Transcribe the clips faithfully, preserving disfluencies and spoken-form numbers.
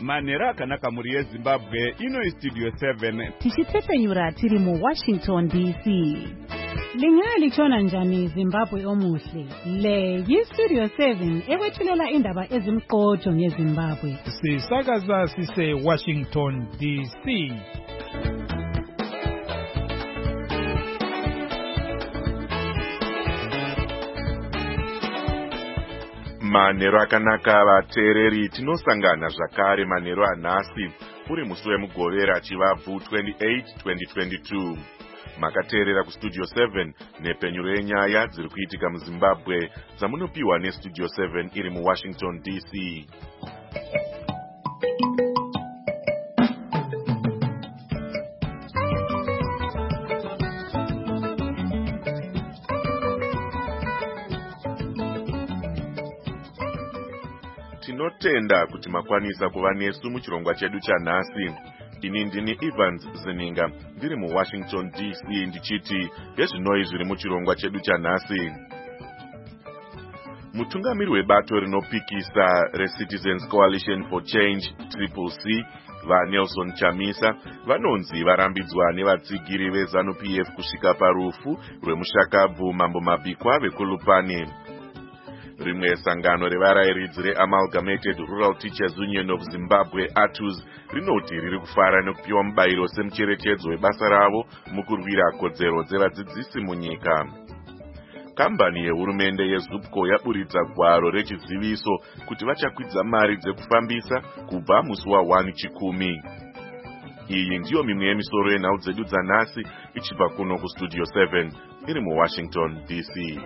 manhero akanaka muri yezimbabwe. Ino istudio seven tichitsepenyura tiri mu Washington D C. Lingalitshona njani Zimbabwe omuhle? Le yistudio seven ekwethulela indaba ezimqotho ngeZimbabwe. Sisakaza sise Washington D C. Manhero akanaka vateereri, tinosangana zvakare manhero anhasi uri musi wemugovera chivabvu twenty-eight twenty twenty-two. Makateerera kustudio seven nepenyuro yenyaya dziri kuitika muZimbabwe dzamunopiwa nestudio seven iri muWashington D C. Tinotenda kuti makwanisa kuva nesu muchirongwa chedu chanhasi. Ini ndini Evans Zininga ndiri muWashington D C ndichiti yezvinoi zviri muchirongwa chedu chanhasi. Mutungamiri webato rinopikisa reCitizens Coalition for Change Triple C vaNelson Chamisa vanonzi varambidzwa nevatsigiri veZANU-P F kusvika parufu rwemushakabvu Mambo Mabikwa veKulupane. Rimwe sangano revarayiridzi reAmalgamated Rural Teachers Union of Zimbabwe A T U Z rinoti riri kufara nekupiwa mubayiro semucherechedzo webasa ravo mukurwira kodzero dzevadzidzisi munyika. Kambani yehurumende yeZupco yaburitsa gwaro rechiziviso kuti vachakwidza mari dzekufambisa kubva musi wa chikumi. Iyi ndiyo mimwe yemisoro yenhau dzedu dzanhasi ichibva kuno kustudio seven iri muWashington D C.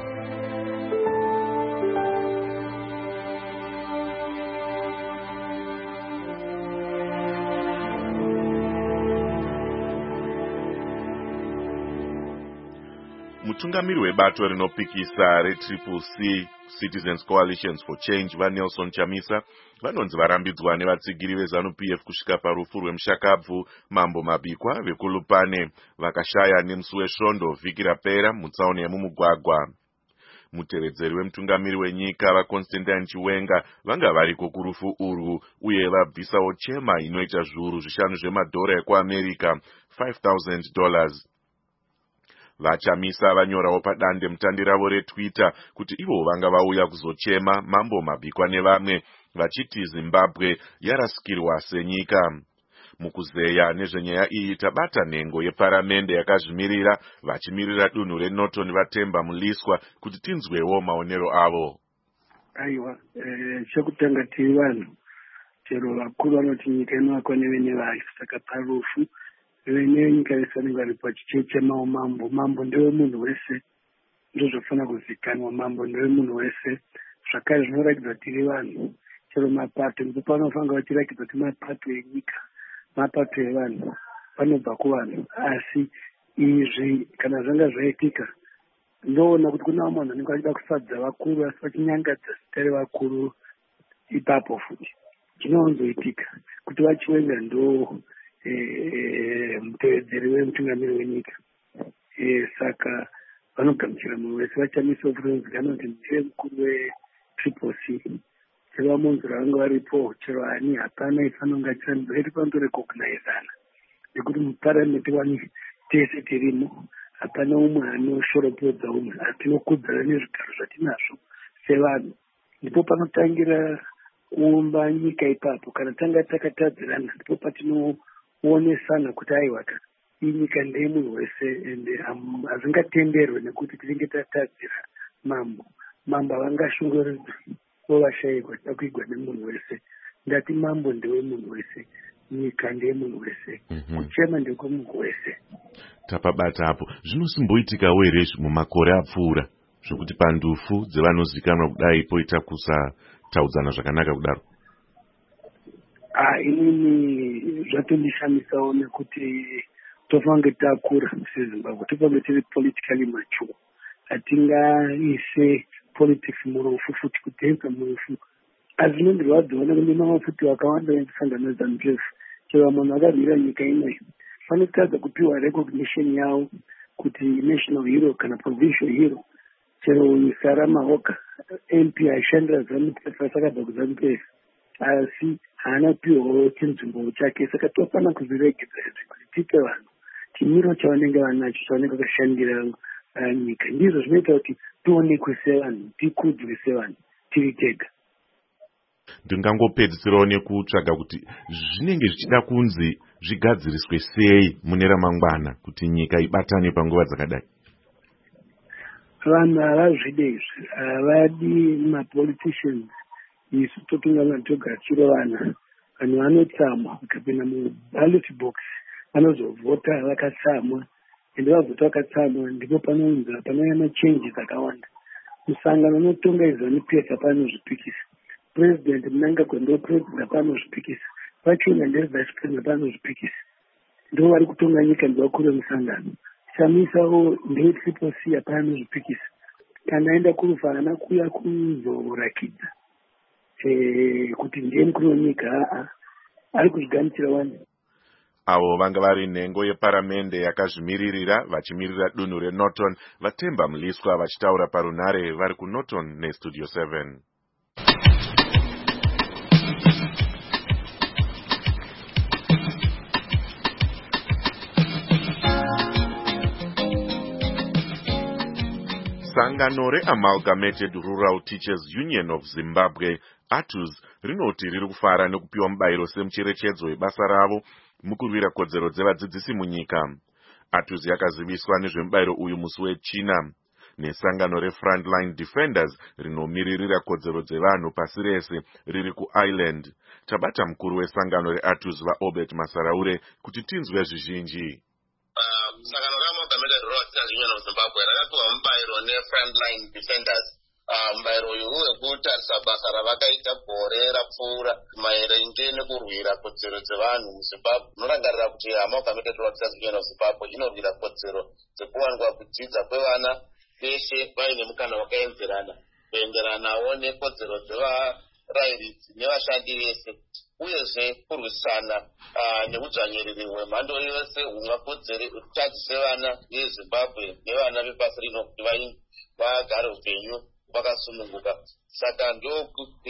Mutungamiri webato rinopikisa reTriple C Citizens Coalitions for Change vaNelson Chamisa vanonzi varambidzwa nevatsigiri veZANU-P F kusvika parufu rwemushakabvu Mambo Mabikwa veKulupane vakashaya nemusi wesvondo vhiki rapera mutsaona yemumugwagwa. Mutevedzeri wemutungamiri wenyika vaConstantine Chiwenga vanga variko kurufu urwu uye vabvisawo chema inoita zviuru zvishanu zvemadhora ekuAmerica five thousand dollars. VaChamisa vanyorawo padande mutandi ravo reTwitter kuti ivo vanga vauya kuzochema Mambo Mabikwa nevamwe vachiti Zimbabwe yarasikirwa senyika. Mukuzeya nezvenyaya iyi tabata nhengo yeparamende yakazvimirira vachimirira dunhu reNorton Vatemba Muliswa kuti tinzwewo maonero avo. Aiwa, eh, chekutanga tiri vanhu chero vakuru vanoti nyika inovakwa nevene vayo, saka parufu vene nyika yese vanenge vari pachichechema mambo. Mambo ndewe munhu wese, ndozvofana kuzikanwa. Mambo ndewe munhu wese, zvakare zvinoratidza tiri vanhu. Chero mapato ndipo panofanira vachiratidza kuti mapato enyika, mapato evanhu panobva kuvanhu. Asi izvi kana zvanga zvaitika, ndoona kuti kuna vamwe vanhu vanenge vachida kufadza vakuru asi vachinyangadza zita revakuru ipapo futi. Chinowanzoitika kuti vaChiwenga ndo eh mutevedzeri wemutungamiri wenyika. Eh saka vanogamuchira munhu wese. VaChamisa vanonzikana kuti ndiye mukuru weTriple C. Chero vamonzura vanga varipo, chero ani hapana ifanonga chirambira panorekognizana nekuti muparamende wani tese tirimo, hapana umwe anoshoropodza umwe, atinokudzana nezvigaro zvatinazvo sevanhu. Ndipo panotangira kuumba nyika ipapo. Kana tanga takatadzirana ndipo patinoonesana kuti aiwa iyi nyika ndeye munhu wese ende hazingatenderwe nekuti tinenge tatadzira mambo. Mambo havangashungurudzwi vovashayirwa takuigwa nemunhu wese. Ndati mambo ndewe munhu wese, nyika ndeye munhu wese, kuchema ndekwemunhu wese. Tapabata apo zvinosimboitikawo here mumakore apfuura zvokuti pandufu dzevanozikanwa kudai poita kusataudzana zvakanaka kudaro? Ah, inini zvatondishamisawo nekuti tofange takura seZimbabwe, tofange tiri politically mature. Hatingaise politics murufu futi kutenza murufu. Asi nondirwadzoona kune mafuti wakawanda endisangana neZANU-P F. Chero munhu akabvira nyika inoyi fanotadza kupiwa recognition yawo kuti national hero kana provincial hero. Chero Sara Mahoka M P aishandira ZANU-P F asakabva kuZANU-P F, asi haana piwawo chinzvimbo chake. Saka tofanira kuzviregedza izvi kuti tipe vanhu chimiro chavanenge vanacho chavanenge vakashandira nyika. Ndizvo zvinoita kuti tionekwe sevanhu, tikudzwe sevanhu tiri tega. Ndingangopedzisirawo nekutsvaga kuti zvinenge zvichida kunzi zvigadziriswe sei mune ramangwana kuti nyika ibatane panguva dzakadai. Vanhu havazvide izvi, havadi mapoliticians isu totungamira togadzira vana. Vanhu vanotsamwa vakapinda muballot box vanozovhota vakatsamwa, ende vavhota vakatsamwa ndipo panounza panouya machanges akawanda. Musangano unotonga izvo nePF hapanozvipikisa. President mnanga kwendo president hapanozvipikisa. Vachona ndiri vice president hapanozvipikisa. Ndo vari kutonga nyika ndivakuru vemusangano. Chamisawo ndeye triple C hapanozvipikisa. Kana aenda kurufa haana kuuya kuzorakidza kuti ndiye mukuru wenyika, haa, ari kuzvigamuchira wani. Avo vanga vari nhengo yeparamende yakazvimiririra vachimirira dunhu reNorton, Vatemba Mliswa vachitaura parunhare vari kuNorton neStudio seven. Sangano reAmalgamated Rural Teachers Union of Zimbabwe, A T U Z, rinoti riri kufara nekupiwa mubayiro semucherechedzo webasa ravo mukurwira kodzero dzevadzidzisi munyika. A T U Z yakaziviswa nezvemubayiro uyu musi weChina. Nesangano reFrontline Defenders rinomiririra kodzero dzevanhu pasi rese riri kuIreland. Tabata mukuru wesangano reA T U Z vaObert Masaraure kuti tinzwe zvizhinji. Sangano reAmalgamated Rural Teachers Union of Zimbabwe rakapiwa mubayiro neFrontline Defenders. Mubayiro uyu wekutarisa basa ravakaita gore rapfuura maerenge nekurwira kodzero dzevanhu muZimbabwe. Munorangarira kuti Amalgamated Rural Teachers Union of Zimbabwe inorwira kodzero dzekuwanikwa kudzidza kwevana veshe vaine mukana wakaenzerana kuenderanawo nekodzero dzevarairidzi nevashandi vese, uyezve kurwisana neudzvanyiriri hwemhando yose hungakodzere kutadzise vana veZimbabwe nevana vepasi rino kuti vagare upenyu vakasununguka. Saka ndo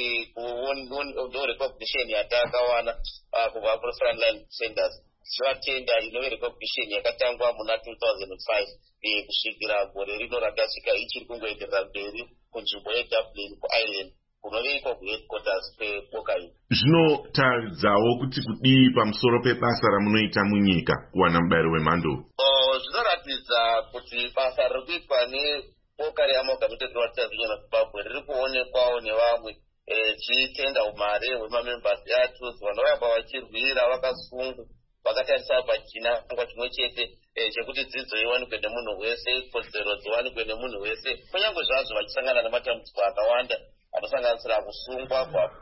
recognition yatakawana kubva kuFrontline Defenders. Tichivatenda inove recognition yakatangwa muna two thousand five kusvikira gore rino rakasvika ichiri kungoenderera mberi kunzvimbo yeDublin kuIreland kunoveikwa kuheadquarters kweboka iyi. Zvinotaridzawo kuti kudii pamusoro pebasa ramunoita munyika kuwana mubayiro wemhando? Zvinoratidza kuti basa riri kuitwa neboka reAmalgamated Rural Teachers Union of Zimbabwe riri kuonekwawo nevamwe chitenda umare hwemamembers eA T U Z vanoramba vachirwira vakasungu vakatarisa pachinangwa chimwe chete chekuti dzidzo iwanikwe nemunhu wese, kodzero dziwanikwe nemunhu wese, kunyange zvazvo vachisangana nematambudziko akawanda anosanganisira kusungwa,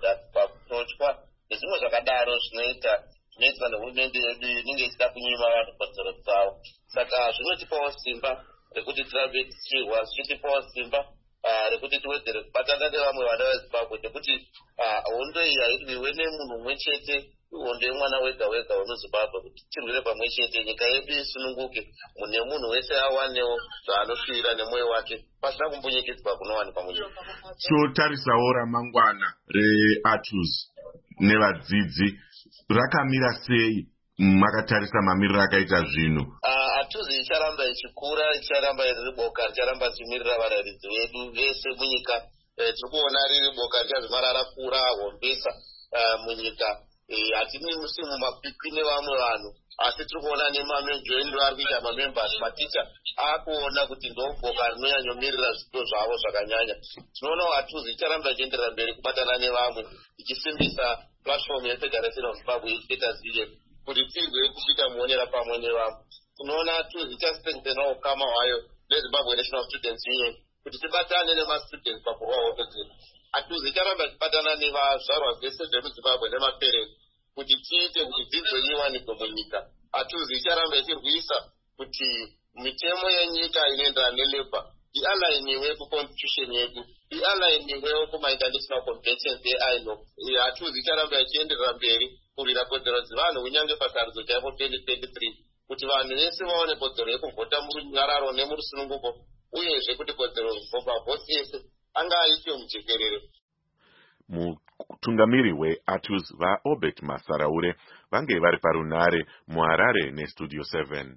kutotywa nezvimwe zvakadaro zvinoita zvinoitwa nehurumende yedu inenge ichida kunyima vanhu kodzero dzavo. Saka zvinotipawo simba rekuti tirambe tichirwa, zvichitipawo simba rekuti tiwedzere kubatana nevamwe vana veZimbabwe, nekuti hondo iyi hairwiwe nemunhu mumwe chete, hondo yemwana wega wega wemuZimbabwe, kuti tirwire pamwe chete nyika yedu isununguke, mune munhu wese awanewo zvaanoshuwira nemwoyo wake pasina kumbunyikidzwa kunowanikwa munyika. Totarisawo ramangwana reA T U Z nevadzidzi rakamira sei makatarisa mamiriro akaita zvinhu? A T U Z icharamba ichikura, icharamba riri boka richaramba richimirira varairidzi vedu vese munyika. Tiri kuona riri boka richazomara rakura hombesa munyika. Hatini musimu mapipi nevamwe vanhu, asi tiri kuona nemajoiniro ari kuita mamembers maticha akuona kuti ndoboka rinonyanyomirira zvipo zvavo zvakanyanya. Tinoona A T U Z icharamba ichienderera mberi kubatana nevamwe ichisimbisa platform yeFederation of Zimbabwe Educators Union kuti tigwe kusvika muonera pamwe nevamwe. Tinoona A T U Z ichastrengthenawo ukama hwayo neZimbabwe National Students Union kuti tibatane nemastudents pakurwa hondo dzedu. A T U Z icharamba ichibatana nevazvarwa vese zvemuZimbabwe nemaperenti kuti tiite kuti dzidzo iwanikwe munyika. A T U Z icharamba ichirwisa kuti mitemo yenyika inoenderana nelabor ialigniwe kuconstitution yedu, ialigniwewo kumainternational conventions eI L O. A T U Z icharamba ichienderera mberi kurwira kodzero dzevanhu kunyange pasarudzo chaipo twenty twenty-three kuti vanhu vese vaone kodzero yekuvhota murunyararo nemurusununguko, uyezve kuti kodzero mavhoti ese anga aitwe mujekerere. mutungamiri weAtus vaObert Masaraure vange vari parunare muHarare neStudio seven.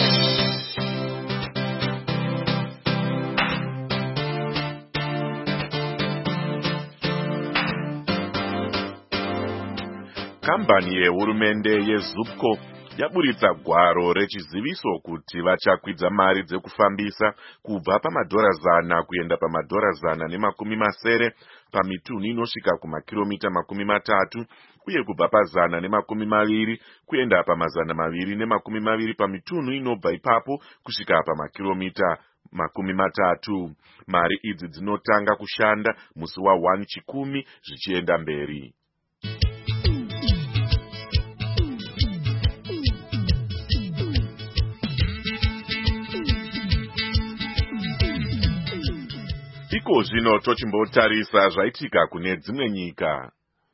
Kambani yehurumende yeZupco yaburitsa gwaro rechiziviso kuti vachakwidza mari dzekufambisa kubva pamadhora zana kuenda pamadhora zana nemakumi masere pamitunhu inosvika kumakiromita makumi matatu uye kubva pazana nemakumi maviri kuenda pamazana maviri nemakumi maviri pamitunhu inobva ipapo kusvika pamakiromita makumi matatu. Mari idzi dzinotanga kushanda musi wa first chikumi zvichienda mberi. Iko zvino tochimbotarisa zvaitika kune dzimwe nyika.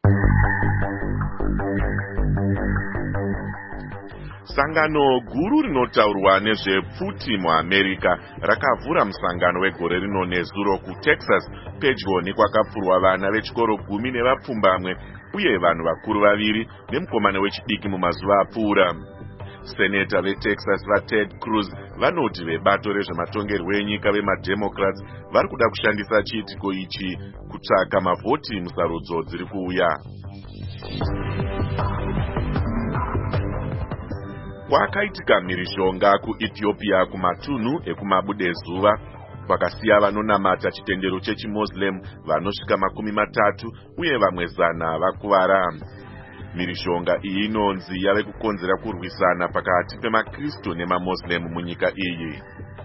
Sangano guru rinotaurwa nezvepfuti muAmerica rakavhura musangano wegore rino nezuro kuTexas pedyo nekwakapfurwa vana vechikoro gumi nevapfumbamwe uye vanhu vakuru vaviri nemukomana wechidiki mumazuva apfuura. Seneta veTexas vaTed Cruz vanoti vebato rezvematongerwo enyika vemademocrats vari kuda kushandisa chiitiko ichi kutsvaka mavhoti musarudzo dziri kuuya. Kwakaitika mhirizhonga kuEthiopia kumatunhu ekumabudezuva kwakasiya vanonamata chitendero chechiMuslim vanosvika makumi matatu uye vamwe zana vakuvara. Mhirizhonga iyi inonzi yave kukonzera kurwisana pakati pemakristu nemaMuslim munyika iyi.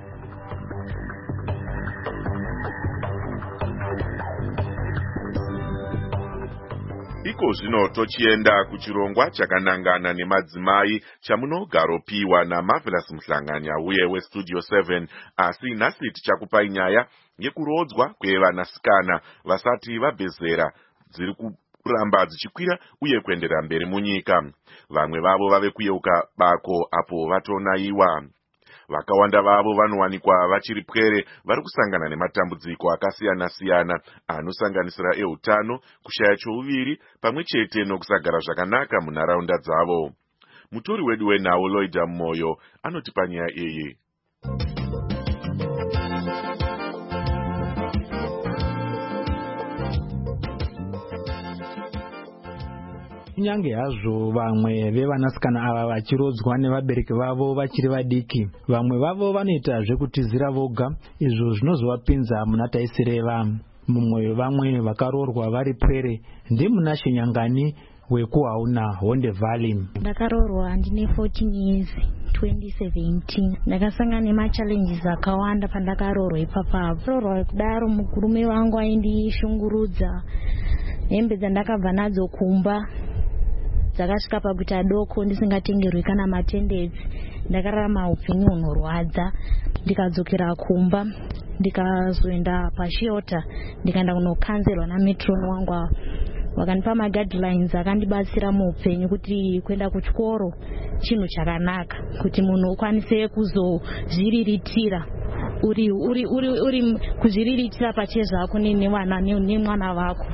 Iko zvino tochienda kuchirongwa chakanangana nemadzimai chamunogaropiwa naMarvelous Mhlanganya uye weStudio seven, asi nhasi tichakupai nyaya yekurodzwa kwevanasikana vasati vabvezera dziri kuramba dzichikwira uye kuendera mberi munyika. Vamwe vavo vave kuyeuka bako apo vatonaiwa. Vakawanda vavo vanowanikwa vachiri pwere vari kusangana nematambudziko akasiyana-siyana anosanganisira eutano, kushaya chouviri pamwe chete nokusagara zvakanaka munharaunda dzavo. Mutori wedu wenhau Loida Moyo anotipa nyaya iyi. Kunyange hazvo vamwe vevanasikana ava vachirodzwa nevabereki vavo vachiri vadiki, vamwe vavo vanoita zvekutizira voga, izvo zvinozovapinza muna taisireva. Mumwe wevamwe vakarorwa vari pwere ndimuna Shinyangani wekuHauna Honde Valley. Ndakarorwa ndine fourteen years twenty seventeen. Ndakasangana nemachallenges akawanda pandakarorwa ipapo. Rorwa kudaro mukurume wangu aindishungurudza. Hembe dzandakabva nadzo kumba dzakasvika pakuti adoko ndisingatengerwi kana matendedzi. Ndakararama upenyu hunorwadza. Ndikadzokera kumba ndikazoenda pashelter ndikaenda kunokanzelwa nametron wangu. Vakanipa maguidelines akandibatsira muupenyu kuti kuenda kuchikoro chinhu chakanaka, kuti munhu ukwanise kuzozviriritira uri uri uri uri kuzviriritira pachezvako nevana nemwana wako.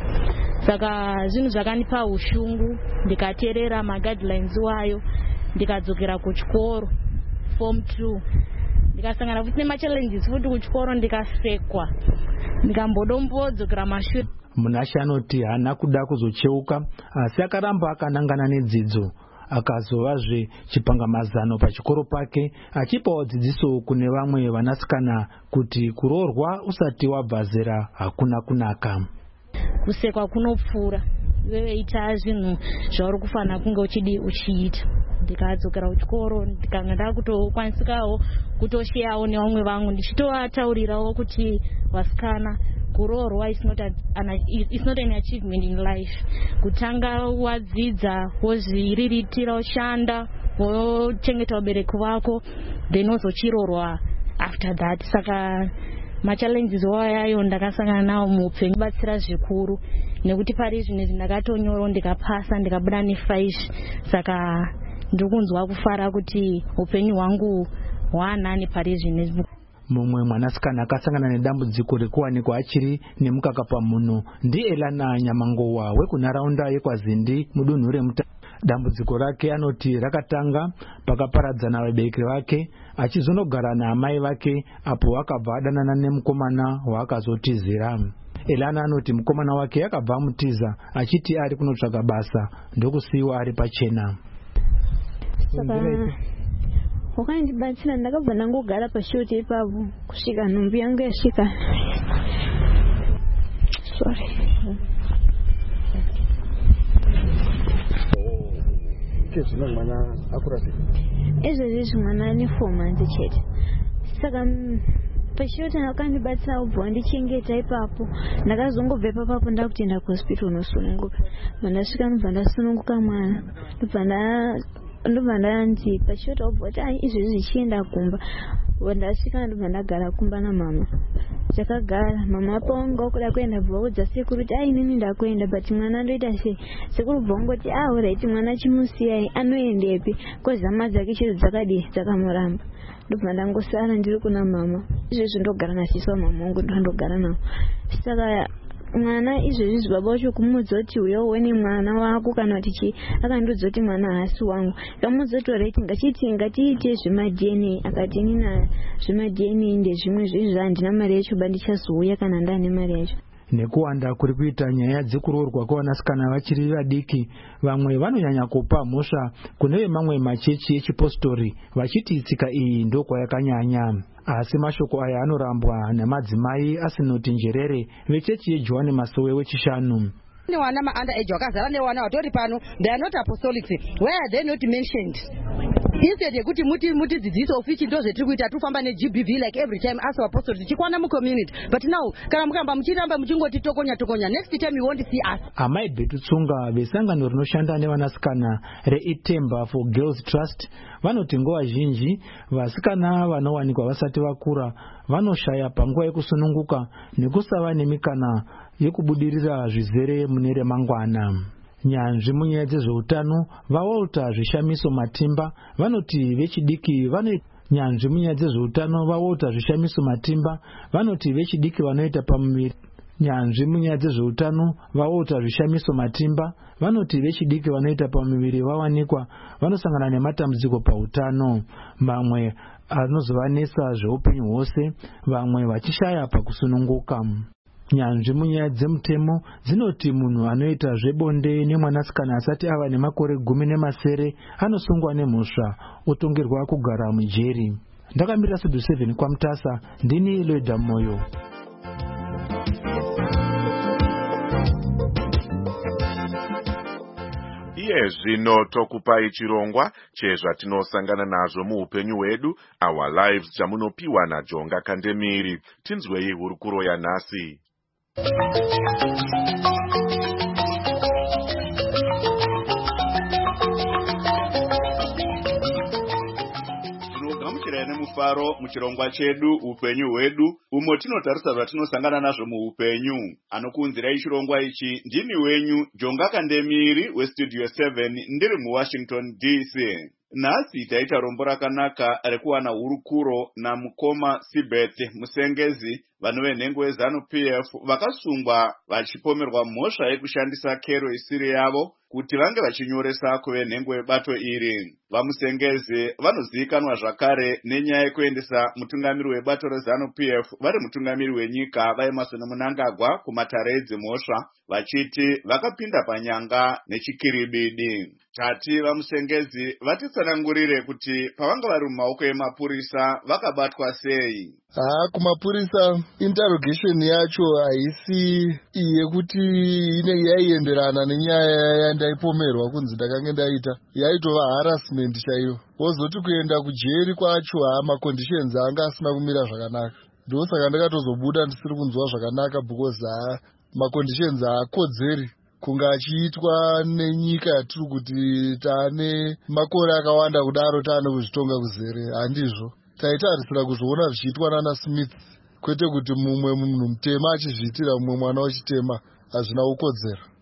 Saka zvinhu zvakanipa ushungu, ndikateerera maguidelines wayo, ndikadzokera kuchikoro form two. Ndikasangana futi nemachallenges futi kuchikoro, ndikasekwa ndikambodombodzokera mashure. Munashe anoti haana kuda kuzocheuka, asi akaramba akanangana nedzidzo. Akazovazve chipangamazano pachikoro pake, achipawo dzidziso kune vamwe vanasikana kuti kuroorwa usati wabva zera hakuna kunaka. Kusekwa kunopfuura, iwewe ita zvinhu zvauri kufanira kunge uchidi uchiita. Ndikadzokera kuchikoro ndikanga ndakutokwanisikawo kutosheyawo nevamwe vangu, ndichitoataurirawo kuti vasikana, kuroorwa is not, a, an, it's not an achievement in life. Kutanga wadzidza, wozviriritira, woshanda, wochengeta vabereki vako, then wozochiroorwa after that. Saka machallenges wayayo ndakasangana nawo muupenyu batsira zvikuru, nekuti pari zvinezvi ndakatonyora ndikapasa ndikabuda nefive. Saka ndikunzwa kufara kuti upenyu hwangu hwaanani pari zvinezvi. mumwe mwanasikana akasangana nedambudziko rekuwanikwa achiri nemukaka pamuno ndiElana Nyamangowa wekunharaunda yeKwaZindi mudunhu remuta. Dambudziko rake anoti rakatanga pakaparadzana vabereki vake achizonogara naamai vake apo akabva adanana nemukomana waakazotizira. Elana anoti mukomana wake akabva amutiza achiti ari kunotsvaka basa ndokusiiwa ari pachena. Saka wakandibatsira ndakabva ndangogara pashoti ipapo kusvika nhumbu yangu yasvika. Sorry. Zvino mwana akura sei? Izvezvi mwana ane four months chete. Saka pashoti wakandibatsira ubva wandichengeta ipapo. Ndakazongobva ipapo ndakutoenda kuhospital nosununguka. Ndasvika ndobva ndasununguka mwana. Ndobva ndobva ndanzi pashoti ubva kuti ai izvezvi zvichienda kumba. Ndasvika ndobva ndagara kumba namama. Takagara mama apo wanga kuda kuenda bvaudza sekuru kuti ai inini ndakuenda but mwana ndoita sei. Sekuru bvongoti ah alright mwana chimusiyai anoendepi kozama dzake chiro dzakadi dzakamuramba. Ndobva ndangosara ndiri kuna mama. Izvezvi ndogara nasisa mama wangu ndandogara nawo. Saka mwana izvezvi baba wacho kumudza kuti uyo wene mwana wako kana kuti chi akandudza kuti mwana haasi wangu. Kamudza kuti alright ngachiti ngatiite zvema D N A akati nina zvema D N A ndezvimwe zvezvi handina mari yacho bandichazouya kana ndane mari yacho. Nekuwanda kuri kuita nyaya dzekuroorwa kwevanasikana vachiri vadiki vamwe vanonyanya kupa mhosva kune vemamwe machechi echipostori vachiti tsika iyi ndokwayakanyanya. Asi mashoko aya anorambwa namadzimai asinoti njerere vechechi yeJohani Masowe wechishanu. Wana ma-underage wakazara newana watori pano, they are not apostolics. Why are they not mentioned? Instead yekuti muti muti dzidziso ofichi ndo zvetiri kuita tufamba ne-G B V like every time as apostles chikwana mu community. But now kana mukamba muchiramba muchingoti tokonya tokonya, next time you won't see us. Amai Betutsunga vesangano rinoshanda nevanasikana reItemba for Girls Trust vanoti nguva zhinji vasikana vanowanikwa vasati vakura vanoshaya panguva yekusununguka nekusava nemikana yekubudirira zvizere mune remangwana. Nyanzvi munyaya dzezveutano vaWalter Zvishamiso Matimba vanoti vechidiki vane nyanzvi munyaya dzezveutano vaWalter Zvishamiso Matimba vanoti vechidiki vanoita pamuviri nyanzvi munyaya dzezveutano vaWalter Zvishamiso Matimba vanoti vechidiki vanoita pamuviri vawanikwa vanosangana nematambudziko pautano, mamwe anozovanesa zveupenyu hwose, vamwe vachishaya pakusununguka. Nyanzvi munyaya dzemutemo dzinoti munhu anoita zvebonde nemwanasikana asati ava nemakore gumi nemasere anosungwa nemhosva otongerwa kugara mujeri. Ndakamira Studio seven kwaMutasa, ndini Loida Moyo. Iye zvino tokupai chirongwa chezvatinosangana nazvo muupenyu hwedu, Our Lives, chamunopiwa naJonga Kandemiri. Tinzwei hurukuro yanhasi. Tinogamuchira nemufaro muchirongwa chedu upenyu hwedu, umo tinotarisa zvatinosangana nazvo muupenyu. Anokuunzirai chirongwa ichi ndini wenyu Jonga Kandemiri weStudio seven ndiri muWashington D C. Nhasi taita rombo rakanaka rekuwana hurukuro namukoma Sibeth Musengezi vanove nhengo yeZanu P F vakasungwa vachipomerwa mhosva yekushandisa kero isiri yavo kuti vange vachinyoresa kuve nhengo yebato iri. VaMusengezi vanozivikanwa zvakare nenyaya yekuendesa mutungamiri webato reZanu P F vari mutungamiri wenyika vaEmmerson Mnangagwa kumatare edzimhosva vachiti vakapinda panyanga nechikiribidi. Tati VaMusengezi vatitsanangurire kuti pavanga vari mumaoko emapurisa vakabatwa sei. Ah, kumapurisa interrogation yacho haisi yekuti inenge yaienderana nenyaya yandaipomerwa kunzi ndakange ndaita, yaitova harassment chaiyo. Wozoti kuenda kujeri kwacho ha maconditions anga asina kumira zvakanaka. Ndosaka ndakatozobuda ndisiri kunzwa zvakanaka because ha maconditions haakodzeri kunge achiitwa nenyika yatiri kuti taane makore akawanda kudaro taane kuzvitonga kuzere. Handizvo taitarisira kuzoona zvichiitwa nana Smith, kwete kuti mumwe munhu mutema achizviitira mumwe mwana wechitema. Hazvina kukodzera.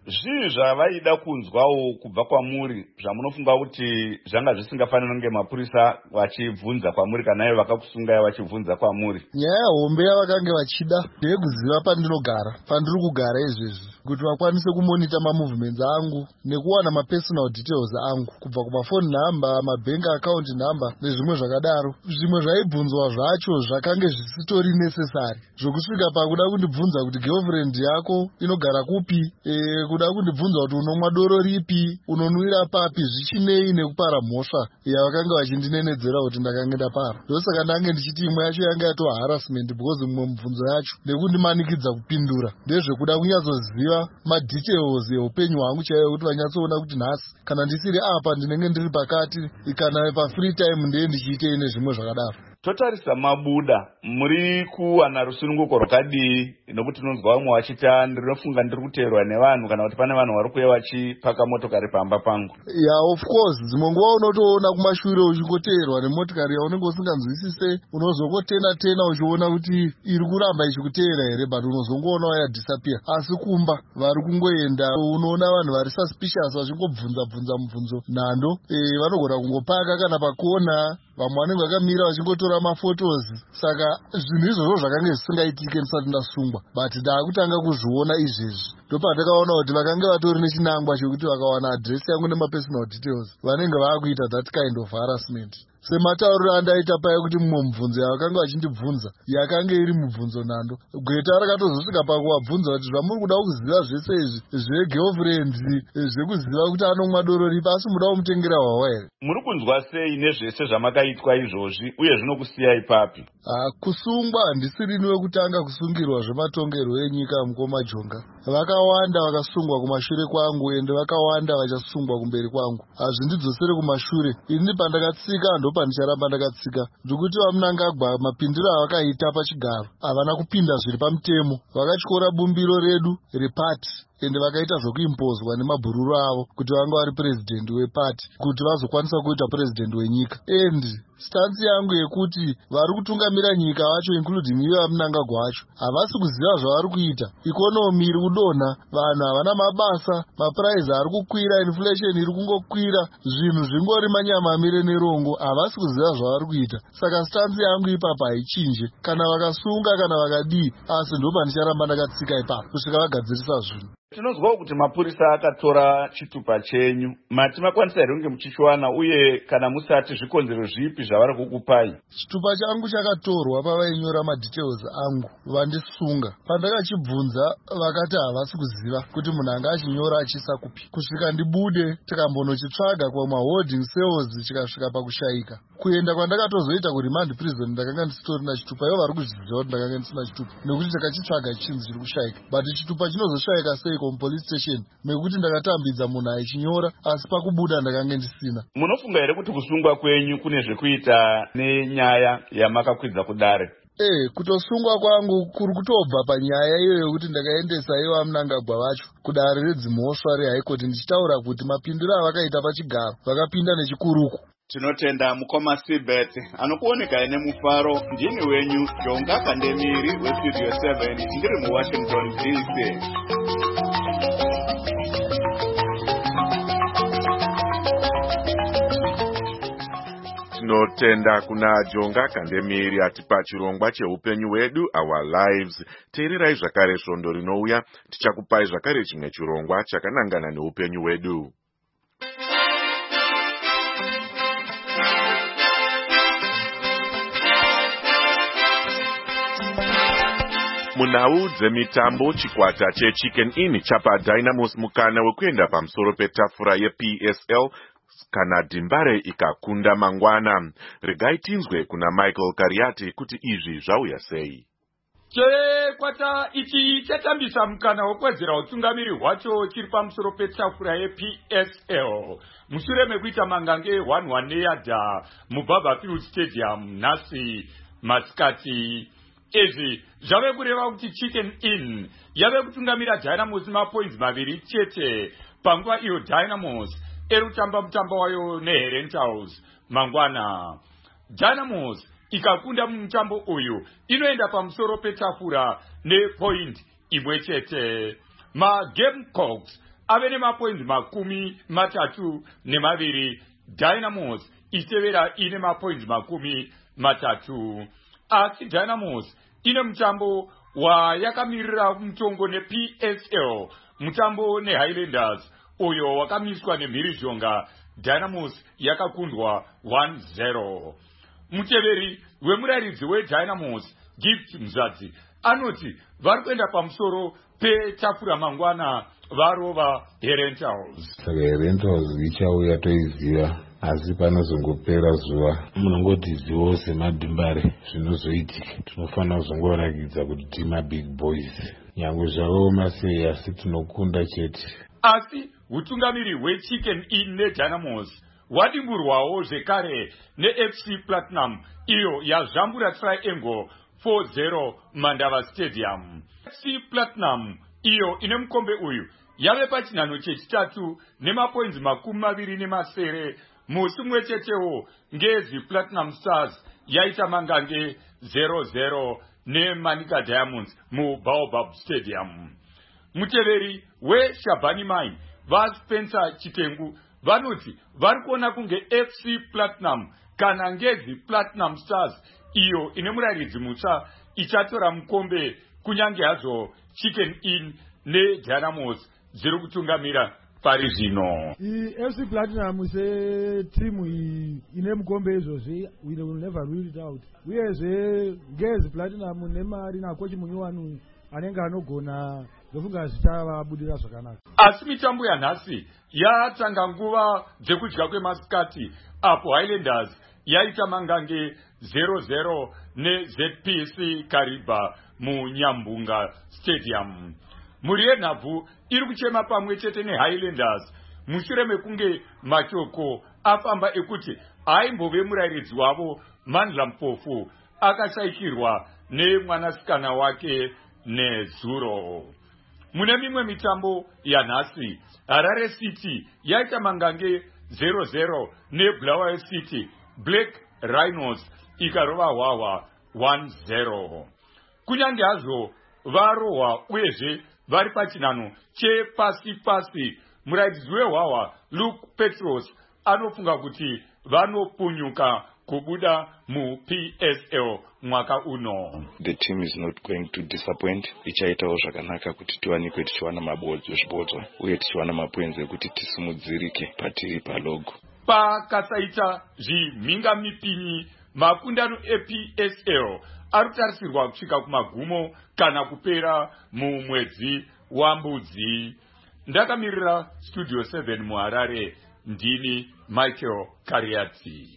zvii zvavaida kunzwawo kubva kwamuri zvamunofunga kuti zvanga zvisingafaniri kunge mapurisa vachibvunza kwamuri kana ivo vakakusungai vachibvunza kwamuri? Nyaya hombe yavakange vachida ndeyekuziva pandinogara, pandiri kugara izvezvi, kuti vakwanise kumonita mamovements angu nekuwana mapersonal details angu kubva kumafoni namba, mabank account namba nezvimwe zvakadaro. Zvimwe zvaibvunzwa zvacho zvakange zvisitori necessary, zvokusvika pakuda kundibvunza kuti girlfriend yako inogara kupi, e, kuda kundibvunza kuti unomwa doro ripi, unonwira papi, zvichinei nekupara mhosva yavakanga vachindinenedzera kuti ndakange ndapara. Ndosaka ndange ndichiti imwe yacho yanga yatova harassment because mumwe mubvunzo yacho nekundimanikidza kupindura ndezvekuda kunyatsoziva madetails eupenyu hwangu chaiyo, kuti vanyatsoona kuti nhasi kana ndisiri apa ndinenge ndiri pakati, kana pafree time ndeye ndichiitei nezvimwe zvakadaro. Totarisa mabuda muri kuwana rusununguko rwakadii, nokuti tinonzwa vamwe vachita ndinofunga ndiri kuteerwa nevanhu kana kuti pane vanhu vari kuuya vachipaka motokari pamba pangu. Yeah, of course dzimwe nguva unotoona kumashure uchingoteerwa nemotokari yaunenge usinganzwisise, unozongotena tena uchiona kuti iri kuramba ichikuteera here, but unozongoona waya disappear. Asi kumba vari kungoenda unoona vanhu vari suspicious vachingobvunza bvunza mubvunzo nhando, eh vanogona kungopaka kana pakona, vamwe vanenge vakamira vachingotora mafotos. Saka zvinhu izvozvo zvakange zvisingaitike ndisati ndasungwa, but ndaakutanga kuzviona izvezvi. Ndopandakaona kuti vakange vatori nechinangwa chekuti vakawana adresi yangu nemapersonal details vanenge vaakuita that kind of harassment. Sematauriro andaita paya kuti mumwe mubvunzo yavakanga vachindibvunza yakange iri mubvunzo nhando, gweta rakatozosvika pakuvabvunza kuti zvamuri kuda kuziva zvese izvi zvegirlfriend, zvekuziva kuti anomwa doro ripi, asi muda kumutengera hwawa here? Muri kunzwa sei nezvese zvamakaitwa izvozvi uye zvinokusiyai papi? Ah, kusungwa handisiri niwekutanga kusungirwa zvematongerwo enyika mukoma Jonga. Vakawanda vakasungwa kumashure kwangu ende vakawanda vachasungwa kumberi kwangu. Hazvindidzosere kumashure. Ini pandakatsika ndo pandicharamba ndakatsika. Ndikuti vaMnangagwa mapindiro avakaita pachigaro havana kupinda zviri pamutemo. Vakatyora bumbiro redu repati ende vakaita zvokuimpozwa nemabhururu avo kuti vanga vari president wepati kuti vazokwanisa kuita president wenyika. Endi stansi yangu yekuti vari kutungamira nyika vacho including ivo vaMnangagwa vacho havasi kuziva zvavari kuita. Ikonomi iri kudonha, vanhu havana mabasa, mapuraizi ari kukwira, inflation iri kungokwira, zvinhu zvingori manyamamire nerongo, havasi kuziva zvavari kuita. Saka stansi yangu ipapa haichinje, kana vakasunga kana vakadii, asi ndo pandicharamba ndakatsika ipapo kusvika vagadzirisa zvinhu. Tinozwawo kuti mapurisa akatora chitupa chenyu. Mati makwanisa here kunge muchichiwana uye kana musati zvikonzero zvipi zvavari kukupai? Chitupa changu chakatorwa pavainyora madetails angu vandisunga. Pandakachibvunza vakati havasi kuziva kuti munhu anga achinyora achiisa kupi. Kusvika ndibude tikambonochitsvaga kwama holding cells chikasvika pakushayika. Kuenda kwandakatozoita kuremand prison ndakanga ndisitorina chitupa, ivo vari kuzviziva kuti ndakanga ndisina chitupa nekuti takachitsvaga chinzi chiri kushayika. But chitupa chinozoshayika sei police station nekuti ndakatambidza munhu aichinyora asi pakubuda ndakange ndisina. Munofunga here kuti kusungwa kwenyu kune zvekuita nenyaya yamakakwidza kudare? Eh, kutosungwa kwangu kuri kutobva panyaya iyo yokuti ndakaendesa ivo vaMnangagwa vacho kudare redzimhosva reHigh Court ndichitaura kuti mapindiro avakaita pachigaro vakapinda nechikuruku. Tinotenda mukoma Sibet anokuoneka nemufaro. Ndini wenyu Jonga Kandemiri weStudio seven ndiri muWashington D C. Tinotenda kuna Jonga Kandemiri atipa chirongwa cheupenyu hwedu, our lives. Teererai zvakare svondo rinouya, tichakupai zvakare chimwe chirongwa chakanangana neupenyu hwedu. Munhau dzemitambo, chikwata cheChicken Inn chapa Dynamos mukana wekuenda pamusoro petafura yeP S L kana Dhimbare ikakunda mangwana. Regai tinzwe kuna Michael Kariati kuti izvi zvauya sei. Chikwata ichi chatambisa mukana wekwedzera utungamiri hwacho chiri pamusoro petafura yeP S L mushure mekuita mangange one one neyadha muBaba Field Stadium nhasi masikati. Izvi zvave kureva kuti Chicken Inn yave kutungamira Dynamos mapoints maviri chete panguva iyo Dynamos iri kutamba mutambo wayo neHerentals mangwana. Dynamos ikakunda mumutambo uyu inoenda pamusoro petafura nepoint imwe chete. MaGamecocks ave nemapoints makumi matatu nemaviri. Dynamos itevera ine mapoints makumi matatu. Asi Dynamos ine mutambo wayakamirira mutongo ne-P S L, mutambo ne-Highlanders uyo wakamiswa nemhirizhonga. Dynamos yakakundwa one zero. Muteveri wemuraridzi weDynamos Gift Mzadzi anoti vari kuenda pamusoro petafura mangwana varova herentals. Saka herentals ichauya toiziva, asi panozongopera zuva munongotizivawo semadhimbare zvinozoitika. Tinofanira kuzongorakidza kuti tima big boys, nyangwe zvakaoma sei, asi tinokunda chete. Asi utungamiri hweChicken Inn neDynamos wadimburwawo zvekare neF C Platinum iyo yazvambura Triangle four zero Mandava Stadium. F C Platinum iyo ine mukombe uyu yave pachinhano chechitatu nemapoints makumi maviri nemasere. Musi mumwe chetewo ngezi Platinum Stars yaita mangange zero zero neManika Diamonds muBaobab Stadium. Muteveri weShabani Mine vaSpencer Chitengu vanoti vari kuona kunge F C Platinum kana ngezi Platinum Stars iyo ine muraridzi mutsva ichatora mukombe, kunyange hazvo Chicken Inn neDynamos dziri kutungamira pari zvino. F C Platinum setimu ine mukombe izvozvi, we will never rule it out. Uyezve ngezi Platinum nemari nakochi munyowani anenge anogona ndofunga zvichavabudira zvakanaka. Asi mitambo yanhasi yatanga nguva dzekudya kwemasikati apo Highlanders yaita mangange zero zero neZ P C Kariba muNyambunga Stadium. Mhuri yenhabvu iri kuchema pamwe chete neHighlanders mushure mekunge mashoko afamba ekuti aimbove murayiridzi wavo Mandla Mpofu akashayikirwa nemwanasikana wake nezuro. Mune mimwe mitambo yanhasi, Harare City yaita mangange zero zero neBulawayo City. Black Rhinos ikarova Hwahwa one zero. Kunyange hazvo varohwa uyezve vari pachinhano chepasi pasi, murayiridzi weHwahwa Luke Petros anofunga kuti vanopunyuka kubuda muP S L mwaka uno. The team is not going to disappoint. Ichaitawo zvakanaka kuti tiwanikwe tichiwana mabodzo zvibodzwa uye tichiwana mapoints ekuti tisimudzirike patiri palogo. Pakasaita zvimhinga mipinyi, makundano eP S L ari kutarisirwa kusvika kumagumo kana kupera mumwedzi waMbudzi. Ndakamirira Studio seven muHarare, ndini Michael Kariati.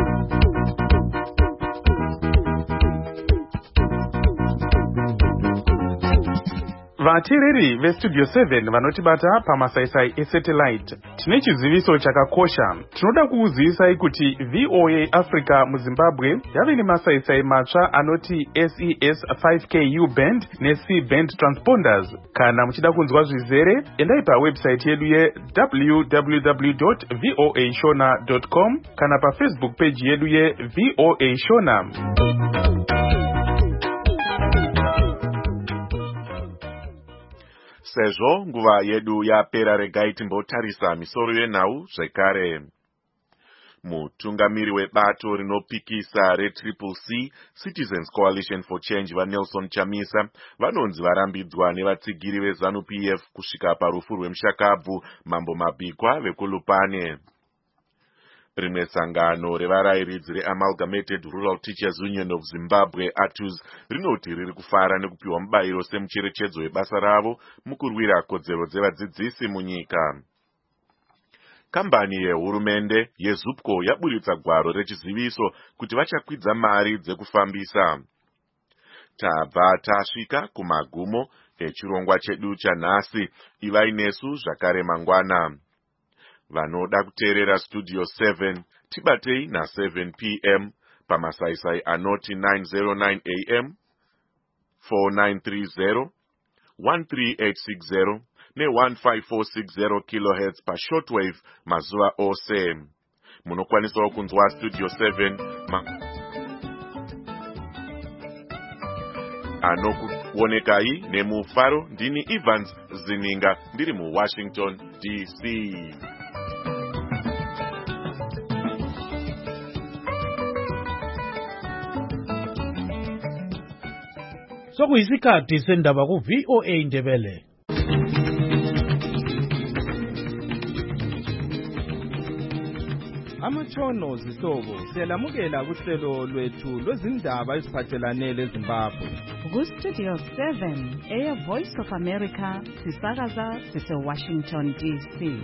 Vateereri veStudio seven vanotibata pamasaisai esatellite, tine chiziviso chakakosha. Tinoda kukuzivisai kuti V O A Africa muZimbabwe yave nemasaisai matsva anoti S E S five K U band neC band transponders. Kana muchida kunzwa zvizere, endai pawebsite yedu ye w w w dot voa shona dot com kana paFacebook page yedu ye V O A Shona. Sezvo nguva yedu yapera, regai timbotarisa misoro yenhau zvekare. Mutungamiri webato rinopikisa reTriple C Citizens Coalition for Change vaNelson Chamisa vanonzi varambidzwa nevatsigiri veZANU P F kusvika parufu rwemushakabvu Mambo Mabikwa veKulupane. Rimwe sangano revarayiridzi reAmalgamated Rural Teachers Union of Zimbabwe A T U Z rinoti riri kufara nekupiwa mubayiro semucherechedzo webasa ravo mukurwira kodzero dzevadzidzisi munyika. Kambani yehurumende yeZupco yaburitsa gwaro rechiziviso kuti vachakwidza mari dzekufambisa. Tabva tasvika kumagumo echirongwa chedu chanhasi. Ivai nesu zvakare mangwana. Vanoda kuteerera Studio seven tibatei na seven p m pamasaisai anoti nine oh nine a m, four nine three zero, one three eight six zero ne one five four six zero kilohertz pa shortwave mazuva ose. Munokwanisawo kunzwa Studio seven ma... anoku Wonekai nemu Faro ndini Evans Zininga ndiri mu Washington D C. Sokuyisikhathi sendaba ku V O A Ndebele. Amatshono zihlobo siyalamukela kuhlelo lwethu lwezindaba eziphathelane leZimbabwe. Ku Studio seven, Air Voice of America, sisakaza sise Washington D C.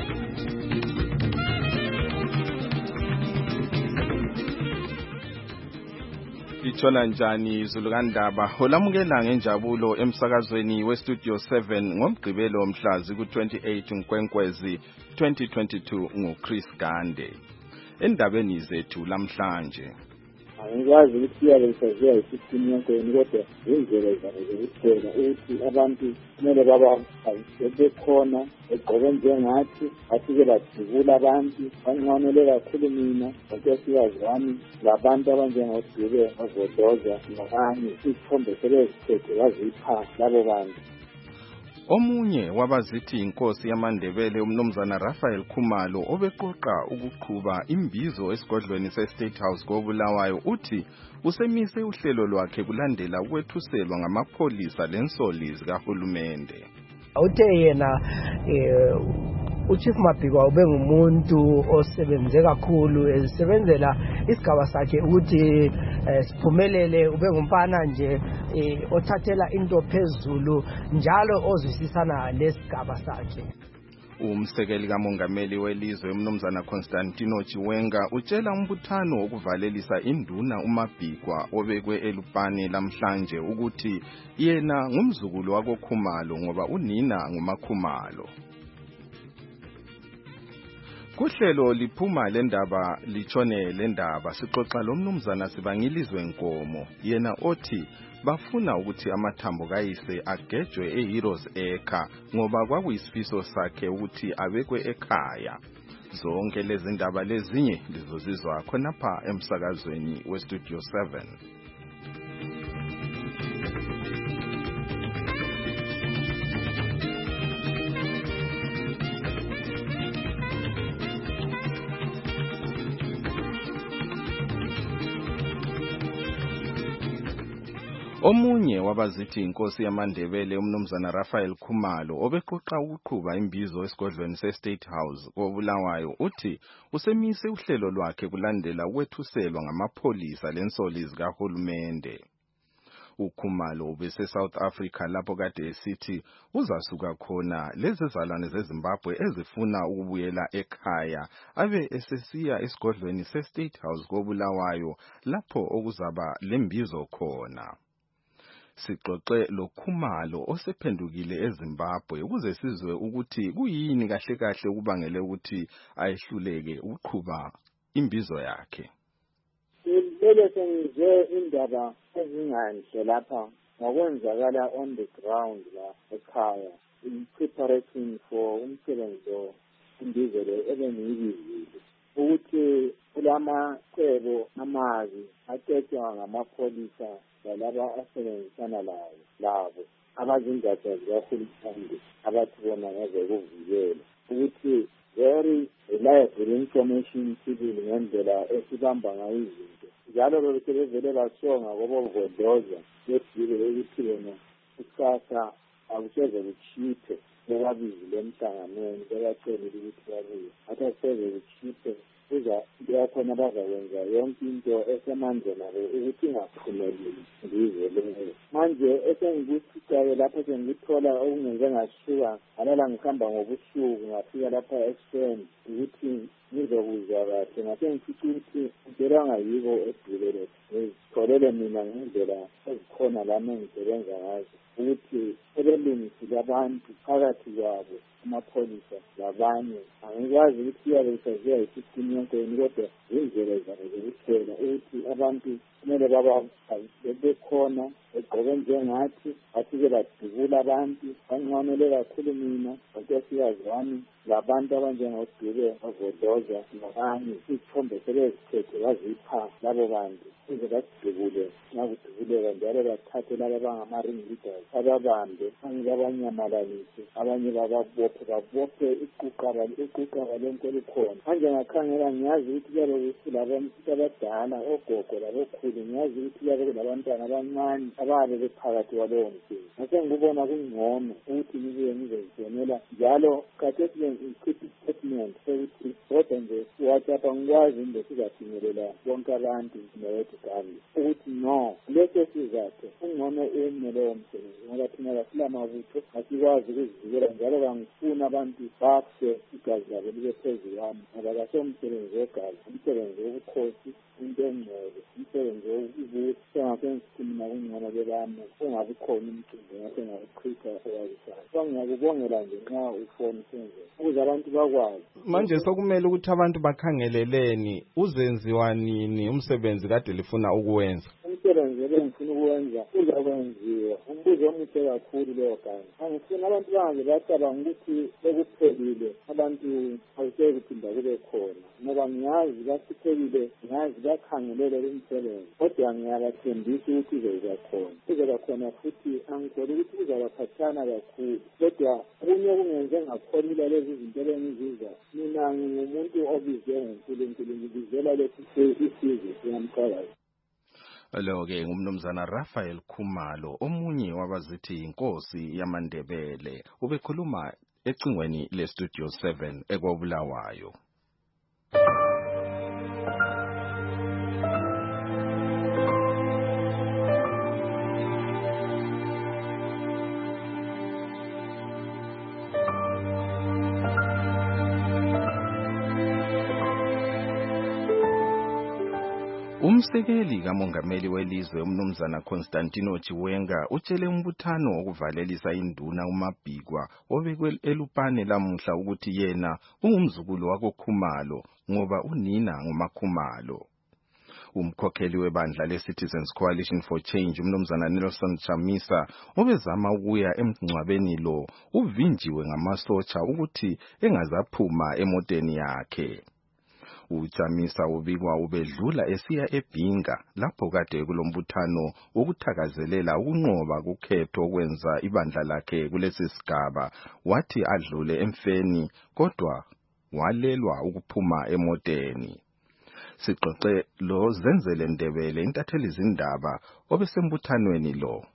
Litshona njani izulu kandaba? Olamukela ngenjabulo emsakazweni we Studio seven ngomgqibelo mhlazi ku twenty-eight uNkwenkwezi twenty twenty-two nguChris Gande. Endabeni zethu lamhlanje. Angikwazi ukuthi iyalesiziya isisitini yonke kodwa indlela zokuthela ukuthi abantu kumele baba bekhona egqoke njengathi athike badubula abantu banqanele kakhulu mina ngokwesikazi wami labantu abanjengodube bazodoza nokanye isithombe selezithethe bazipha labo bantu. Omunye wabazithi inkosi yamaNdebele umnumzana Raphael Khumalo obeqoqa ukuqhuba imbizo esigodlweni seState House koBulawayo uthi usemise uhlelo lwakhe kulandela ukwethuselwa ngamapholisa lensoli zikahulumende. Uthe yena eh uChief Mabhikwa ube ngumuntu osebenze kakhulu esebenzela isigaba sakhe ukuthi siphumelele, ube ngumfana nje othathela into phezulu njalo ozwisisana lesigaba sakhe. Umsekeli kamongameli welizwe umnumzana Constantino Chiwenga utshela umbuthano wokuvalelisa induna uMabhikwa obekwe eLupane lamhlanje ukuthi yena ngumzukulu wakoKhumalo ngoba unina ngumaKhumalo. Kuhlelo liphuma lendaba litshone lendaba sixoxa lomnumzana Sibangilizwe Nkomo yena othi bafuna ukuthi amathambo kayise agejwe eHeroes Acre ngoba kwakuyisifiso sakhe ukuthi abekwe ekhaya. Zonke lezi ndaba lezinye lizozizwa khonapha emsakazweni we Studio seven. Omunye wabazithi inkosi yamaNdebele umnumzana Raphael Khumalo obeqoqa ukuqhuba imbizo esigodlweni seState House koBulawayo uthi usemise uhlelo lwakhe kulandela ukwethuselwa ngamapholisa lensoli zikahulumende. uKhumalo ubese South Africa lapho kade esithi uzasuka khona lezi zalwane zeZimbabwe ezifuna ukubuyela ekhaya abe esesiya esigodlweni seState House koBulawayo lapho okuzaba lembizo khona. Sixoxe loKhumalo osephendukile eZimbabwe ukuze sizwe ukuthi kuyini kahle kahle ukubangele ukuthi ayehluleke ukuqhuba imbizo yakhe. Lele sengize indaba ezinganhle lapha ngokwenzakala on the ground la ekhaya in preparation for umsebenzi imbizo le ebengiyibizile ukuthi kulama cebo amazi athethwa ngamapholisa lalaba asebenzisana lawo labo abazindatha zikahulumende abathi bona ngezokuvikela ukuthi very reliable information sibili ngendlela esibamba ngayo izinto njalo bebese bevele basonga kobovodoza besibile ukuthi bona ikusasa akuseze kuchiphe bebabizi lemhlanganweni bebacela ukuthi babuye athi aseze kuchiphe kuza yakhona bazakwenza yonke into esemandleni nabo ukuthi ingaphumeleli ngize leyo manje esengikuthikayo lapho sengithola okungenze ngashuka alala ngihamba ngobusuku ngafika lapha eSpeni ukuthi ngizokuzwa kahle ngase ngifithi ukuthi ngicela ngayibo edulele ngitholele mina ngendlela ezikhona lami engisebenza ngazo ukuthi sebelungisile abantu phakathi kwabo amapholisa labanye angikwazi ukuthi iyabesiziya isisitini yonke kodwa indlela zabo zokuthela ukuthi abantu kumele baba bekhona egqoke njengathi athike badubula abantu banqanele kakhulu mina ngokwesikazi wami labantu abanjengodube bazodoza nokanye isithombe selezithethe bazipha labo bantu ukuze basidubule nakudubuleka njalo bathathe laba abangama-ring leaders ababambe abanye babanyamalalise abanye bababophe babophe iquqaba iquqaba lonke elikhona manje ngakhangela ngiyazi ukuthi kuyabe kulabantu abadala ogogo labokhulu ngiyazi ukuthi kuyabe kulabantwana abancane ababe bephakathi kwalowo msebenzi ngase ngikubona kungcono ukuthi ngibuye ngizozibonela njalo khathesi ngikhiphe statement sokuthi kodwa nje WhatsApp angikwazi nje sizafinyelela bonke abantu newethu kami ukuthi no leso sizathu ungcono ume lowo msebenzi ngoba thina basilamabutho asikwazi ukuzivikela njalo bangifuna abantu bafe igazi labo libe phezulu kwami ngoba kasomsebenzi wegazi umsebenzi wobukhosi into engcwele umsebenzi wokubusa sengasensikhuluma kungcono bebami ungabi khona umcimbi ngasengakuchitha owazisayo so ngiyakubongela nje nxa ufone senzela ukuze abantu bakwazi manje sokumele ukuthi abantu bakhangeleleni uzenziwa nini umsebenzi kade lifuna ukuwenza umsebenzi ebengifuna ukuwenza uzakwenziwa umbuzo omuhle kakhulu leyo gama angifuna abantu bangaze bacabanga ukuthi sekuphelile abantu awuseke kuphinda kube khona ngoba ngiyazi basiphelile ngiyazi bakhangelele umsebenzi kodwa ngiyabathembisa ukuthi uzoba khona uzoba khona futhi angikholwa ukuthi uzaba phathana kakhulu kodwa okunye okungenze ngakholile lezi zinto ebengiziza mina ngumuntu obizwe nguNkulunkulu ngibizela lesi isizwe siyamqalayo. Lo-ke ngumnumzana Raphael Khumalo omunye wabazithi inkosi yamaNdebele ubekhuluma ecingweni le-Studio seven ekwabulawayo. Umsekeli kamongameli welizwe umnumzana Constantino Chiwenga utshele umbuthano okuvalelisa induna uMabhikwa obekwe eLupane lamuhla ukuthi yena ungumzukulu wakoKhumalo ngoba unina ngumaKhumalo. Umkhokheli webandla le-Citizens Coalition for Change umnumzana Nelson Chamisa obezama ukuya emngcwabeni lo uvinjiwe ngamasotsha ukuthi engazaphuma emoteni yakhe. Uchamisa ubikwa ubedlula esiya eBhinga lapho kade kulombuthano ukuthakazelela ukunqoba kukhetho okwenza ibandla lakhe kulesi sigaba wathi adlule emfeni kodwa walelwa ukuphuma emoteni. Sixoxe lo Zenzele Ndebele intatheli izindaba obesembuthanweni lo.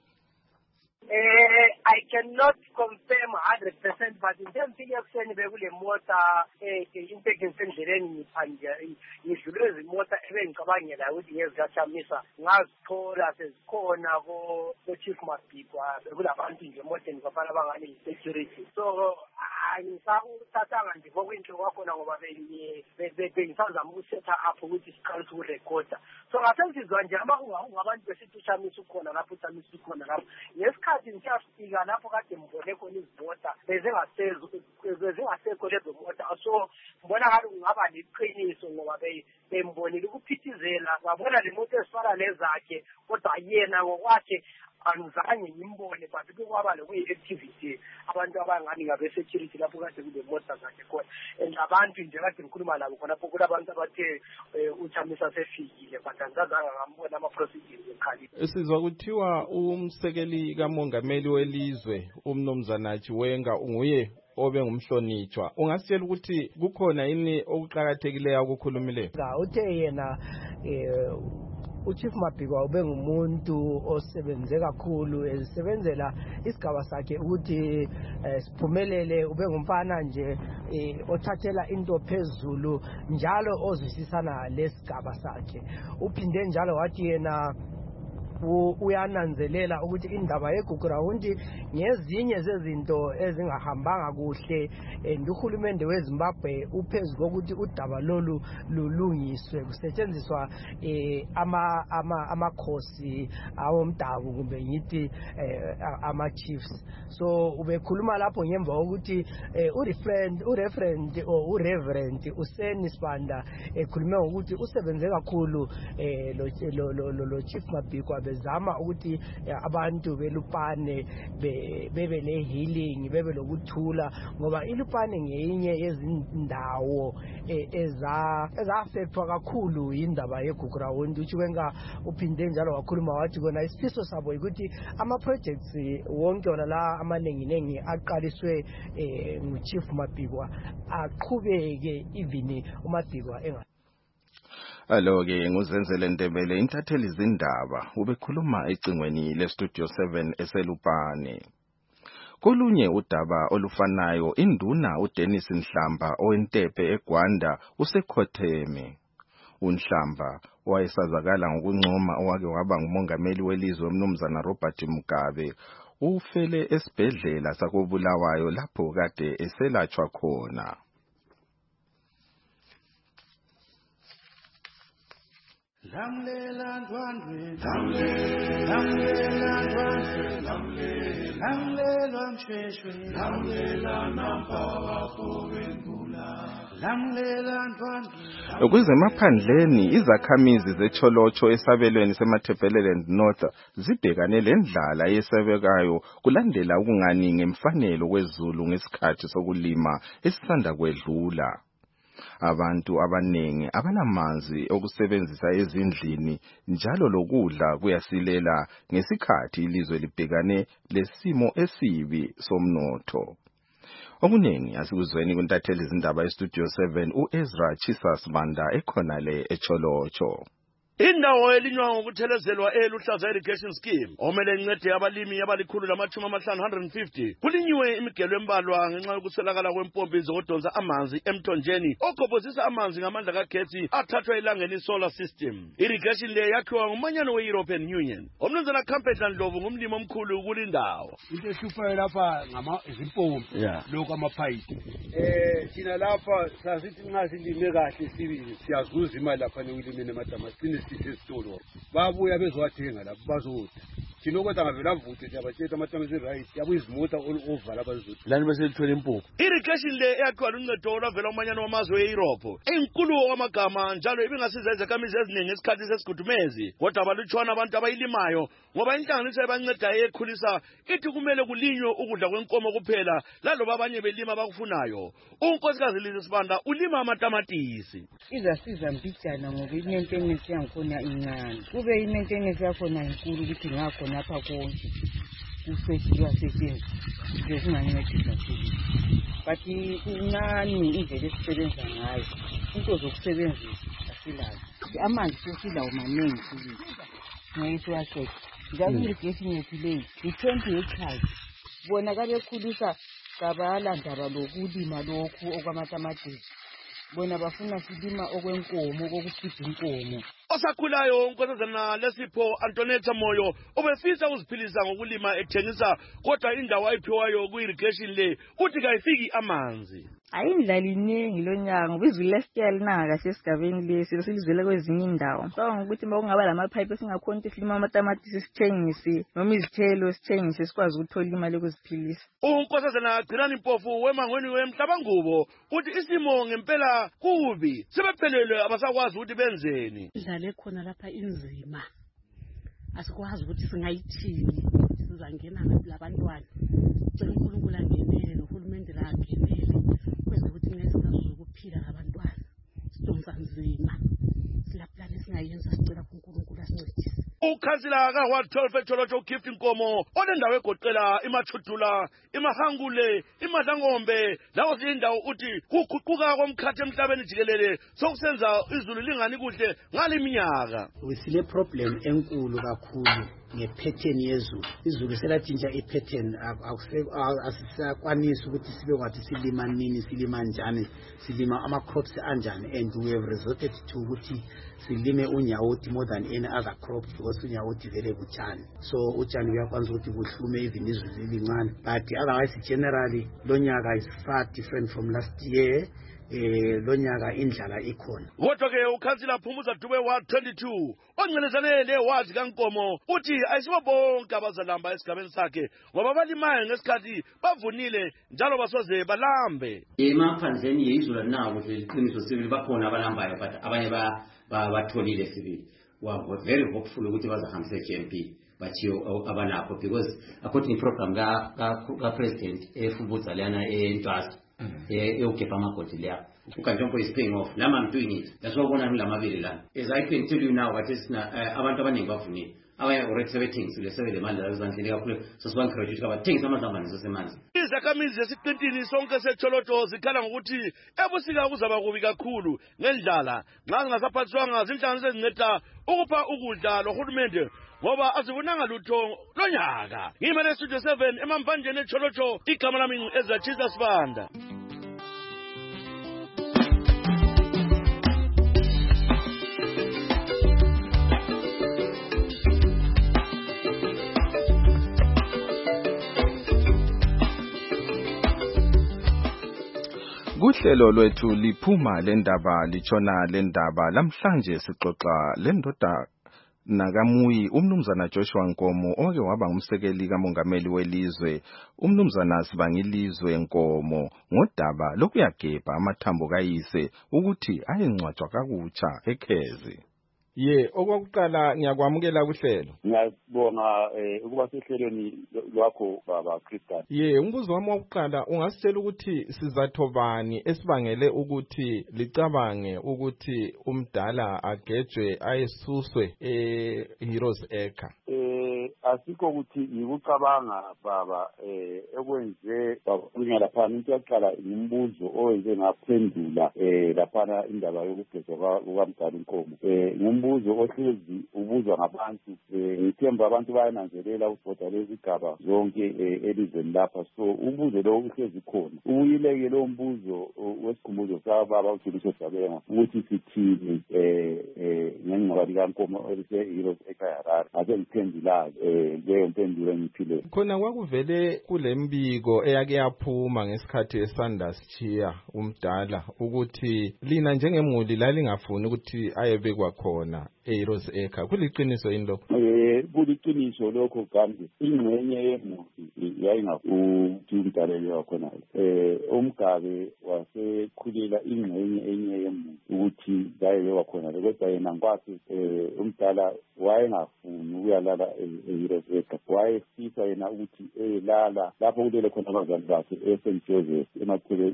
I cannot confirm one hundred percent but ngempilo ekuseni bekule mota inteke endleleni ngiphanje ngidlule izimota ebengicabangela ukuthi ngezikachamisa ngazithola sezikhona ko Chief Mabhikwa bekulabantu nje emoteni bafana bangani security so angisakuthathanga nje ngokwinto kwakhona ngoba bengisazama ukusetha up ukuthi siqale ukurekhoda so ngasenzizwa nje ama ungabantu besithi uchamisa ukhona lapho uchamisa ukhona lapho ngesikhathi ngiyafika lapho kade mbone khona izimota bezingasezo bezingasekho lezo mota so mbona ngathi kungaba neqiniso ngoba bembonile ukuphithizela babona le moto esifana lezakhe kodwa yena ngokwakhe angizange ngimbone but kukwaba lokuyi-activity abantu abangani ngabe-security lapho kade kule mota zakhe khona and abantu nje kade ngikhuluma nabo khonapho kulabantu abathe uchamisa sefikile but angizange ngambona ama-procedures ekhalile. Sizwa kuthiwa umsekeli kamongameli welizwe umnumzana Chiwenga nguye obe ngumhlonitshwa ungasitshela ukuthi kukhona yini okuqhakathekileyo ukukhulumileyo? Uthe yena uChief Mabhikwa ube ngumuntu osebenze kakhulu esebenzela isigaba sakhe ukuthi siphumelele ube ngumfana nje othathela into phezulu njalo ozwisisana lesigaba sakhe uphinde njalo wathi yena uyananzelela ukuthi indaba yeGugurawundi ngezinye zezinto ezingahambanga kuhle and uhulumende weZimbabwe uphezulu ukuthi udaba lolu lulungiswe kusetshenziswa ama ama amakhosi awomdabu kumbe ngithi ama chiefs so ubekhuluma lapho ngemva ukuthi ureferent ureferent or ureverend uSeni Sibanda ekhulume ukuthi usebenze kakhulu lo lo lo Chief Mabhikwa bezama ukuthi abantu belupane bebe ne healing bebe lokuthula ngoba ilupane ngeyinye yezindawo eza eza affectwa kakhulu indaba yeGugurawundi uthi wenga uphinde njalo wakhuluma wathi kona isifiso sabo ukuthi ama projects wonke wona la amaningi nengi aqaliswe nguChief Mabhikwa aqhubeke even uMabhikwa enga Alo ke nguzenzele Ndebele intatheli izindaba ubekhuluma ecingweni le Studio seven eselupane. Kolunye udaba olufanayo induna uDennis Nhlamba owentepe eGwanda usekhotheme. uNhlamba wayesazakala ngokuncoma owake waba ngumongameli welizwe umnumzana Robert Mugabe ufele esibhedlela sakobulawayo lapho kade eselatshwa khona. Lamlela ndwandwe lamlela ndwandwe lamlela mshweshwe lamlela nampawa kobengula lamlela ndwandwe. Kwezemaphandleni izakhamizi zeCholocho esabelweni seMatabeleland North zibhekane lendlala yesabekayo kulandela ukungani ngemfanelo kwezulu ngesikhathi sokulima esisanda kwedlula. Abantu abanengi abanamanzi okusebenzisa ezindlini njalo lokudla kuyasilela ngesikhathi ilizwe libhekane lesimo esibi somnotho. Okunengi asikuzweni kuntatheli izindaba eStudio seven uEzra Chisas Banda ekhonale eCholocho. Indawo elinywa ngokuthelezelwa eluhlaza irrigation scheme omele incede abalimi abalikhulu lamachumi amahlanu one hundred fifty kulinyiwe imigelo embalwa ngenxa yokuswelakala kwempompi zokudonsa amanzi emthonjeni okhobozisa amanzi ngamandla kagetsi athathwa elangeni solar system. Irrigation le yakhiwa ngumanyano we-European Union. Omnumzana Campbell Ndlovu ngumlimi omkhulu kulindawo. Into ehluphayo lapha ngama izimpompi lokho amapipe. Eh thina lapha sasithi nxa silime kahle sibili siyazuza imali lapha nekulimeni ematamati isitolo babuya bezowathenga lapho bazodwa thina kodwa ngavela mvuthe siyabathetha amatamati right yabo izimota all over lapha bezodwa lani beselithola impuphu. Irrigation le yakhiwa luncedo olavela umanyano wamazwe e-Europe enkulu wamagama njalo ibingasiza izakhamizi eziningi esikhathi sesigudumezi kodwa balutshwana abantu abayilimayo ngoba inhlanganiso ebancedayo ekhulisa ithi kumele kulinywe ukudla kwenkomo kuphela laloba abanye belima bakufunayo. Unkosikazi Lizzie Sibanda ulima amatamatisi. Izasiza mpijana ngoba imaintenance yakhona incane kube imaintenance yakhona inkulu ukuthi ngakho napha konke kusesiwa sesenza nje kungancedisa sibili but incane indlela esisebenza ngayo into zokusebenzisa asilazi amanzi sesilawo maningi sibili ngeke siwaseke njalo irrigation yethu leyi i-twenty hectares bona kabekhulisa kabalandaba lokulima lokhu okwamatamatisi bona bafuna silima okwenkomo okokukhipha inkomo. Osakhulayo unkosazana Lesipho Antonetta Moyo ubefisa uziphilisa ngokulima ethengisa kodwa indawo ayiphiwayo ku-irrigation le uthi kayifiki amanzi. Ayindlala iningi lonyaka ngoba izulu lesiyal nanga kahle esigabeni lesi silizele kwezinye indawo. So ngokuthi makungaba lamapipe singakhona ukuthi silima amatamatisi sithengise noma izithelo sithengise sikwazi ukuthola imali yokuziphilisa. Unkosazana Gcilani Mpofu wemangweni wemhlabangubo uthi isimo ngempela kubi sebephelelwe abasakwazi ukuthi benzeni. Indlala ekhona lapha inzima asikwazi ukuthi singayithini sizangena ngaphi labantwana cela uNkulunkulu angenele nohulumende la angenele kwenza ukuthi ngesingazuza ukuphila labantwana sidonsa nzima silaplani singayenza sicela uNkulunkulu asincedise. Ukhansila kaWard twelve eCholocho uGift Nkomo onendawo egoqela iMachudula iMahangule iMadlangombe lawo zindawo uthi kuguquka komkhathi emhlabeni jikelele sokusenza izulu lingani kuhle ngaliminyaka. Wisile problem enkulu kakhulu ngepattern yezulu. Izulu selatshintsha ipattern asisakwanisa ukuthi sibe kwathi silima nini silima njani silima ama crops anjani and we have resorted to ukuthi silime unyawuthi more than any other crop because unyawuthi vele butshani so utshani uyakwanisa ukuthi buhlume even izulu elincane but otherwise generally lonyaka is far different from last year. Eh lonyaka indlala ikhona. Kodwa ke ukhansila Phumuza Dube wa twenty-two oncelezane lewazi kaNkomo uthi ayisibo bonke abazalamba esigabeni sakhe ngoba balimayo ngesikhathi bavunile njalo basoze balambe. Emaphandleni yizulu nabo iqiniso sibili bakhona abalambayo but abanye ba batholile sibili were very hopeful ukuthi bazahambisa J M P bathiyo abanakho because according to program ka ka president efubuza lana eNtwasa eyogebha amagodi leya ukanjompo is paying off. Now I'm doing it. That's what one I'm lamabili la. As I can tell you now, what is na abantu abaningi bafuni. Abanye already seventeen so lesebe le mali azanhlele kakhulu so siban graduate kaba things amazambane sesemanzi. Izakhamizi esiqintini sonke seTholoto zikhala ngokuthi ebusika kuzaba kubi kakhulu ngendlala nxa ngasaphathwanga zinhlanganiso ezinceda ukupha ukudla lohulumende ngoba azibonanga lutho lonyaka. Ngimele Studio seven emambanjeni eTholoto igama lami ezathisa Sibanda. Kuhlelo lwethu liphuma lendaba lichona lendaba lamhlanje sixoxa lendoda nakamuyi umnumzana Joshua Nkomo oke waba ngumsekeli kamongameli welizwe umnumzana Sibangilizwe Nkomo ngodaba lokuyagebha amathambo kayise ukuthi ayengcwatshwa kakutsha eKhezi. Ye okwakuqala ngiyakwamukela kuhlelo. Ngiyabonga ukuba sehlelweni lwakho baba Christian. Ye umbuzo wami wokuqala ungasitshela ukuthi sizatho bani esibangele ukuthi licabange ukuthi umdala agejwe ayesuswe eHeroes Acre. Eh asikho ukuthi ngikucabanga baba eh ekwenze bakunya lapha into yaqala imbuzo owenze ngaphendula eh lapha indaba yokugezwa kukaMdala Nkomo. Eh umbuzo ohlezi ubuzwa ngabantu ngithemba abantu bayananzelela ukubhoda lezigaba zonke elizweni lapha so umbuzo lo uhlezi khona uyileke lo mbuzo wesikhumbuzo sababa uJulius Sabenga ukuthi sithini eh eh ngengqoba likaNkomo elise Heroes Acre Harare ake ngiphendula eh leyo mpendulo engiphile khona kwakuvele kulembiko eyake yaphuma ngesikhathi esanda schiya umdala ukuthi lina njengemuli lalingafuni ukuthi ayebekwa khona eHeroes Acre kuliqiniso yini lokho? Eh kuliqiniso lokho kambe ingxenye yemuzi yayingakuthi umdaleli wakhona eh umgabe wasekhulela ingxenye enye yemuzi ukuthi baye wakhona kodwa yena ngwathi eh umdala wayengafuni ukuyalala eHeroes Acre wayefisa yena ukuthi elala lapho kulele khona abazali bakhe eSaint Joseph emathele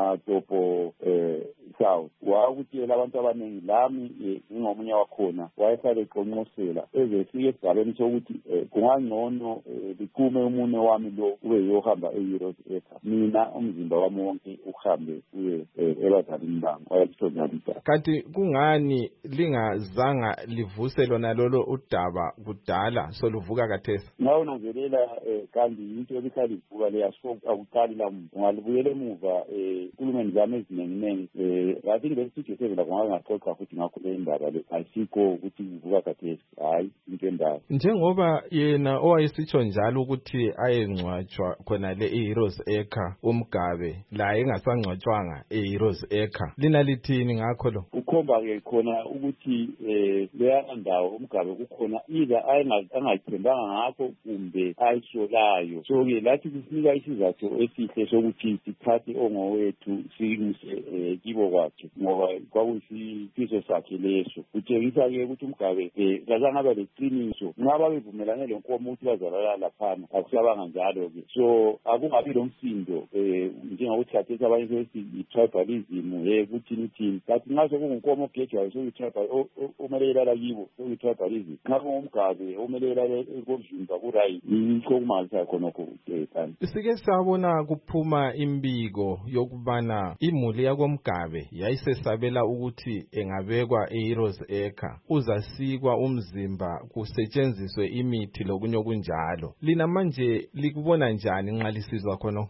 ematopo eh South wakutshela abantu abaningi lami ngomunye wakhona wayesale eqonqosela ezefike esigabeni sokuthi kungangcono likume umunwe wami lo ube yohamba eHeroes Acre mina umzimba wami wonke uhambe uye ebazalini bami wayekuthonjalisa. Kanti kungani lingazanga livuse lona lolo udaba kudala soluvuka kathesi? Ngawunanzelela kanti into ebihlala ivuka leya so akuqali la muntu ungalibuyela emuva kulumeni zami ezinenginengi I think lesithuthi sevela kungakaxoxa futhi ngakho le ndaba le ayisikho ukuthi ivuka kathesi hayi into endaba njengoba yena owayesitsho njalo ukuthi ayengcwatshwa khona le eHeroes Acre umgabe la engasangcwatshwanga eHeroes Acre lina lithini ngakho lo ukhomba ke khona ukuthi leya ndawo umgabe kukhona iza angayithembanga ngakho kumbe ayisolayo so ke lathi kusinika isizathu esihle sokuthi sithathe ongowethu simuse kibo kwakhe ngoba kwakuyisifiso sakhe leso kutshengisa ke ukuthi umgabe kazangabe leqiniso ngaba bevumelane lenkomo ukuthi bazalala laphana akusabanga njalo ke so akungabi lomsindo njengokuthi khathesi abanye sethi i-tribalism hey kuthi nithini kathi ngaso kungunkomo ogejwayo so i-tribal umele ilala kibo so i-tribalism ngabe umgabe umele ilala ekovimba ku-right yikho kumalisa khonokho kanti sike sabona kuphuma imbiko yokubana imuli yakomgabe yayisesabela ukuthi engabekwa eHeroes Acre uzasikwa umzimba kusetshenziswe imithi lokunye okunjalo lina manje likubona njani nxa lisizwa khona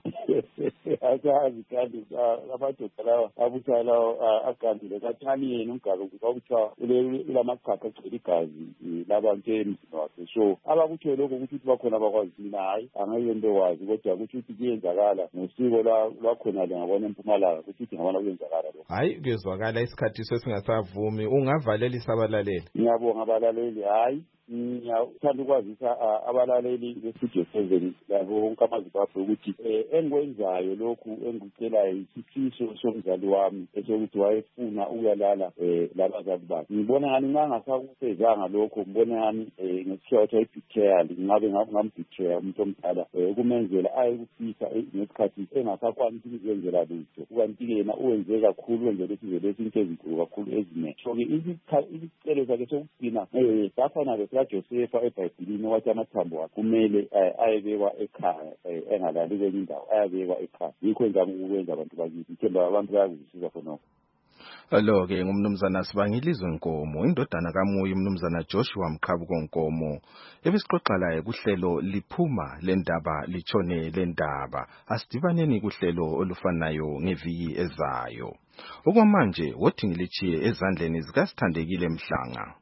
asazi kanti abadoda lawa abuthwa lawa agambile kathani yena umgabe kwakuthiwa ulamachapha agcwele igazi labantu emzini wakhe so abakuthiwe lokho ukuthi bakhona abakwazi mina hayi angeke nto wazi kodwa kuthi ukuthi kuyenzakala ngosiko lwakhona le ngabona eMpumalanga kuthi ukuthi ngabona kuyenzakala lokho hayi kuyezwakala isikhathi sesingasavumi ungavalela isabalaleli ngiyabonga abalaleli hayi ngiyathanda ukwazisa abalaleli be-Studio seven labo bonke amaZimbabwe ukuthi um engikwenzayo lokhu engikucelayo isifiso somzali wami esokuthi wayefuna ukuyalala um labazali bakhe. Ngibona ngani nxa ngasakufezanga lokho, ngibona ngani um ngesithiwa kuthiwa i-betrayal, ngabe ngambetreya umuntu omdala um ukumenzela aye kufisa ngesikhathi engasakwanisi ukuzenzela lutho. Kukanti-ke yena uwenze kakhulu, wenzele isizwe lesi into ezinkulu kakhulu ezinengi. So-ke isicelo sakhe sokugcina um safana-ke sikaJosefa eBhayibhilini wathi amathambo akhe kumele ayebekwa ekhaya, engalali kwenye indawo, ayabekwa ekhaya. Yikho engizama ukukwenza abantu bakithi, ithemba abantu bayakuzwisisa khonokho. Lo-ke ngumnumzana Sibangilizwe Nkomo, indodana kaMuyi umnumzana Joshua Mqhabuko Nkomo, ebesixoxa laye kuhlelo liphuma lendaba litshone lendaba. Asidibaneni kuhlelo olufanayo ngeviki ezayo. Okwamanje wothi ngilichiye ezandleni zikaSithandekile Mhlanga.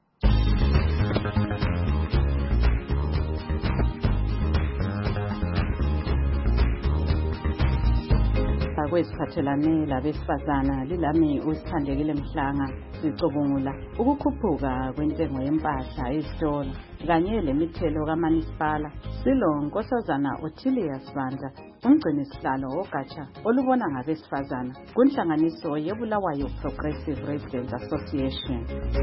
kweziphathelane labesifazana lilami uSithandekile Mhlanga. Sicubungula ukukhuphuka kwentengo yempahla ezitolo kanye lemithelo kaManisipala. Silo Nkosazana Ottilia Sibandla, umgcini sihlalo wogatsha olubona ngabesifazana kunhlanganiso yeBulawayo Progressive Residents Association.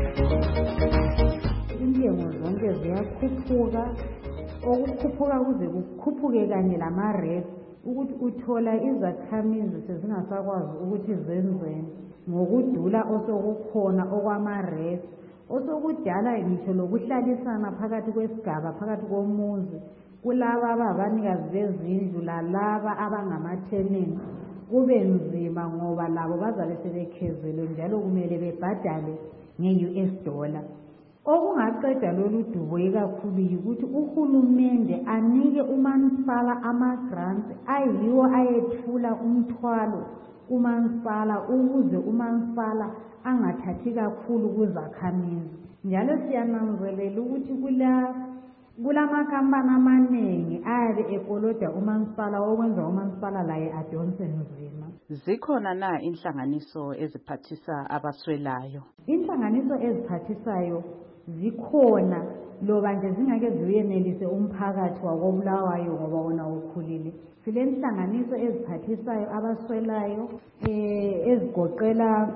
Intengo zonke ziyakhuphuka, okukhuphuka kuze kukhuphuke kanye lama-rates, ukuthi uthola izakhamizi sezingasakwazi ukuthi zenzeni ngokudula osokukhona okwama-rates, osokudala ngitsho lokuhlalisana phakathi kwesigaba, phakathi komuzi, kulaba ababanikazi bezindlu lalaba abangamatenants kube nzima ngoba labo bazabe sebekhezelwe njalo kumele bebhadale nge-U S dollar. Okungaqeda lolu dubo ikakhulu yikuthi uhulumende anike uManisipala ama-grants ayiwo ayethula umthwalo kuManisipala ukuze uManisipala angathathi kakhulu kuzakhamizi. Njalo siyananzelela ukuthi kula kulamakampani amaningi ayabe ekoloda uManisipala okwenza uManisipala laye adonse nzima. Zikhona na inhlanganiso eziphathisa abaswelayo? Inhlanganiso eziphathisayo zikhona, loba nje zingake ziyenelise umphakathi wakoBulawayo ngoba wona ukhulile. Sile nhlanganiso eziphathisayo abaswelayo eh ezigoqela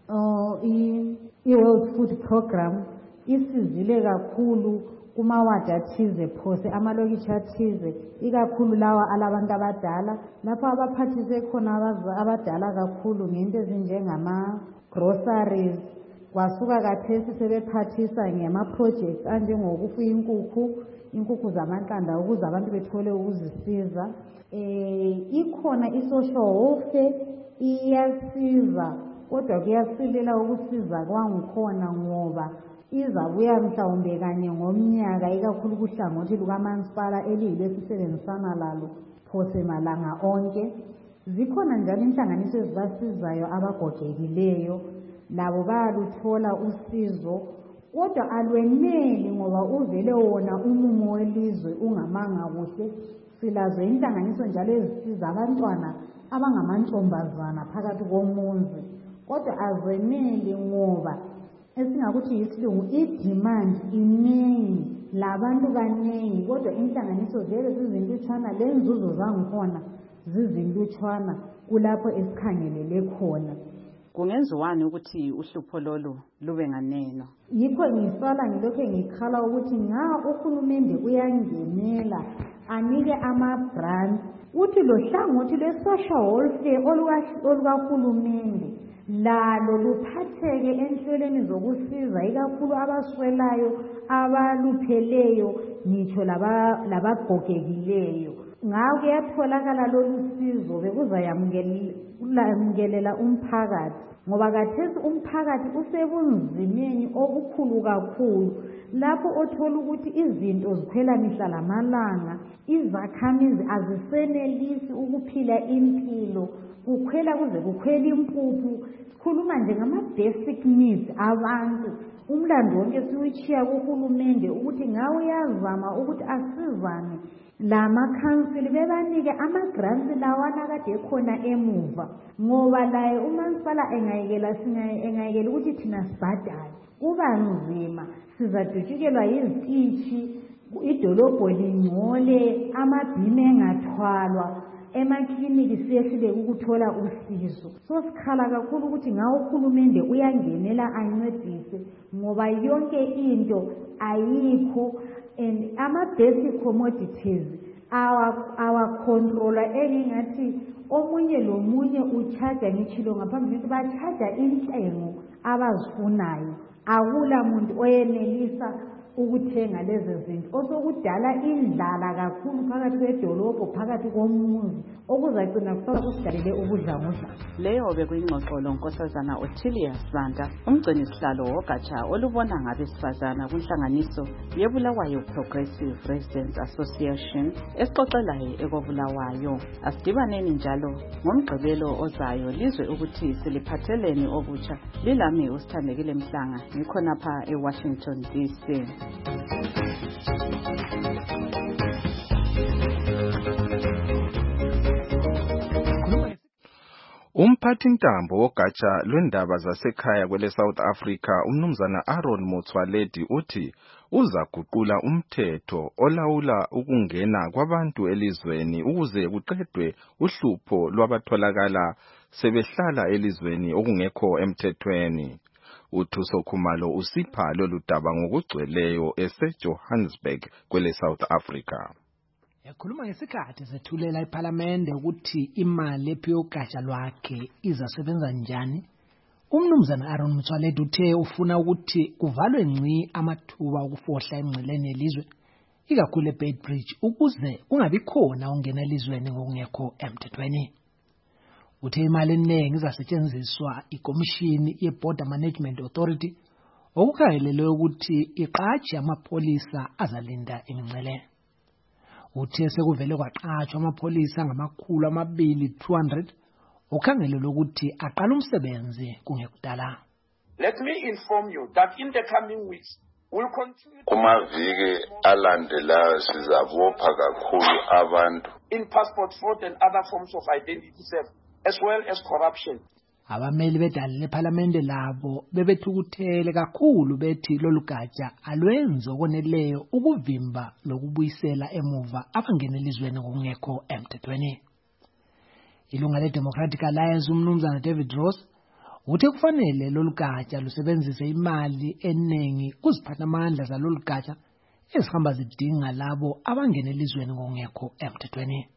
i-World Food Program isizile kakhulu kumawadi athize phose amalokitshi athize, ikakhulu lawa alabantu abadala, lapho abaphathise khona abadala kakhulu ngento ezinjengama-groceries. Kwasuka kathesi sebephathisa ngama-projects anjengokufuya inkukhu, inkukhu zamanhlanda ukuze abantu bethole ukuzisiza. Eh ikhona i-social welfare iyasiza, kodwa kuyasilela ukusiza kwangikhona ngoba izabuya mhlawumbe kanye ngomnyaka, ikakhulu kuhlangothi lukaManisipala eliyilesisebenzisana lalo phose malanga onke. Zikhona njalo inhlanganiso ezibasizayo abagogekileyo, labo bayaluthola usizo, kodwa alweneli ngoba uvele wona umumo welizwe ungamanga kuhle. Silazo inhlanganiso njalo ezisiza abantwana abangamantombazana phakathi komuzi, kodwa azeneli ngoba esingakuthi yisilungu i-demand iningi, labantu baningi, kodwa inhlanganiso vele zizintutshwana, lenzuzo zangikhona zizintutshwana kulapho esikhangelele khona. Kungenziwani ukuthi uhlupho lolu lube nganeno? Yikho ngisala ngilokho ngikhala ukuthi nga uhulumende uyangenela anike ama-grants, uthi lo hlangothi lwe-social welfare olukahulumende lalo luphatheke enhlelweni zokusiza ikakhulu abaswelayo, abalupheleyo, ngitsho labagogekileyo. Ngawo kuyatholakala lolu sizo bekuzayamukelela umphakathi, ngoba kathesi umphakathi usebunzimeni obukhulu kakhulu, lapho othola ukuthi izinto zikhwela mihla lamalanga, izakhamizi azisenelisi ukuphila impilo, kukhwela kuze kukhwela impuphu. Sikhuluma nje ngama-basic needs abantu, umlando wonke siwuchiya kuhulumende ukuthi ngawe uyazama ukuthi asizane lamakhansili bebanike ama-grants lawana kade ekhona emuva ngoba laye umasipala engayekela engayekela ukuthi thina sibhadale kuba nzima sizadutshukelwa yizitishi idolobho lingcole amabhimi engathwalwa emakliniki siyehlule ukuthola usizo so sikhala kakhulu ukuthi ngawo uhulumende uyangenela ancedise ngoba yonke into ayikho and ama-basic commodities awacontrola engingathi omunye lomunye uchaja ngitshilo ngaphambi ukuthi bachaja intengo abazifunayo akula muntu oyenelisa ukuthenga lezi zinto osokudala indlala kakhulu phakathi kwedolobho phakathi komuzi okuzagcina kusala kusidalele ubudlamudla. Leyo bekuyingxoxolo Nkosazana Ottilia Sanda umgcini sihlalo wogatsha olubona ngabesifazana kunhlanganiso yeBulawayo Progressive Residents Association esixoxelayo ekobulawayo. Asidibaneni njalo ngomgqibelo ozayo lizwe ukuthi siliphatheleni obutsha. Lilami usithandekile Mhlanga ngikhonapha eWashington D C. Umphathintambo wogatsha lwendaba zasekhaya kwele South Africa umnumzana Aaron Motsoaledi uthi uzaguqula umthetho olawula ukungena kwabantu elizweni ukuze kuqedwe uhlupho lwabatholakala sebehlala elizweni okungekho emthethweni. uThuso Khumalo usipha lolu daba ngokugcweleyo eseJohannesburg kwele South Africa. Yakhuluma ngesikhathi sethulela eParliament ukuthi imali ephiyogatsha lwakhe izasebenza njani. Umnumzana Aaron Motsoaledi uthe ufuna ukuthi kuvalwe ngci amathuba okufohla emngceleni yelizwe ikakhulu eBeitbridge ukuze kungabi khona ongena elizweni ngokungekho emthethweni. Uthe imali eningi izasetshenziswa ikomishini ye-Border Management Authority okukhangelelwe ukuthi iqatshe amapolisa azalinda imingcele. Uthe sekuvele kwaqatshwa amapolisa ngamakhulu amabili two hundred okhangelelwe ukuthi aqala umsebenzi kungekudala. Let me inform you that in the coming weeks we'll continue kumaviki alandelayo sizabopha kakhulu abantu in passport fraud and other forms of identity theft as well as corruption. Abameli bedala leParliament labo bebethukuthele kakhulu bethi lolu gatsha alwenze okoneleyo ukuvimba lokubuyisela emuva abangena elizweni ngokungekho emthethweni. Ilunga leDemocratic Alliance umnumzana David Ross uthe kufanele lolu gatsha lusebenzise imali eningi kuziphathamandla zalolu gatsha ezihamba zidinga labo abangena elizweni ngokungekho emthethweni.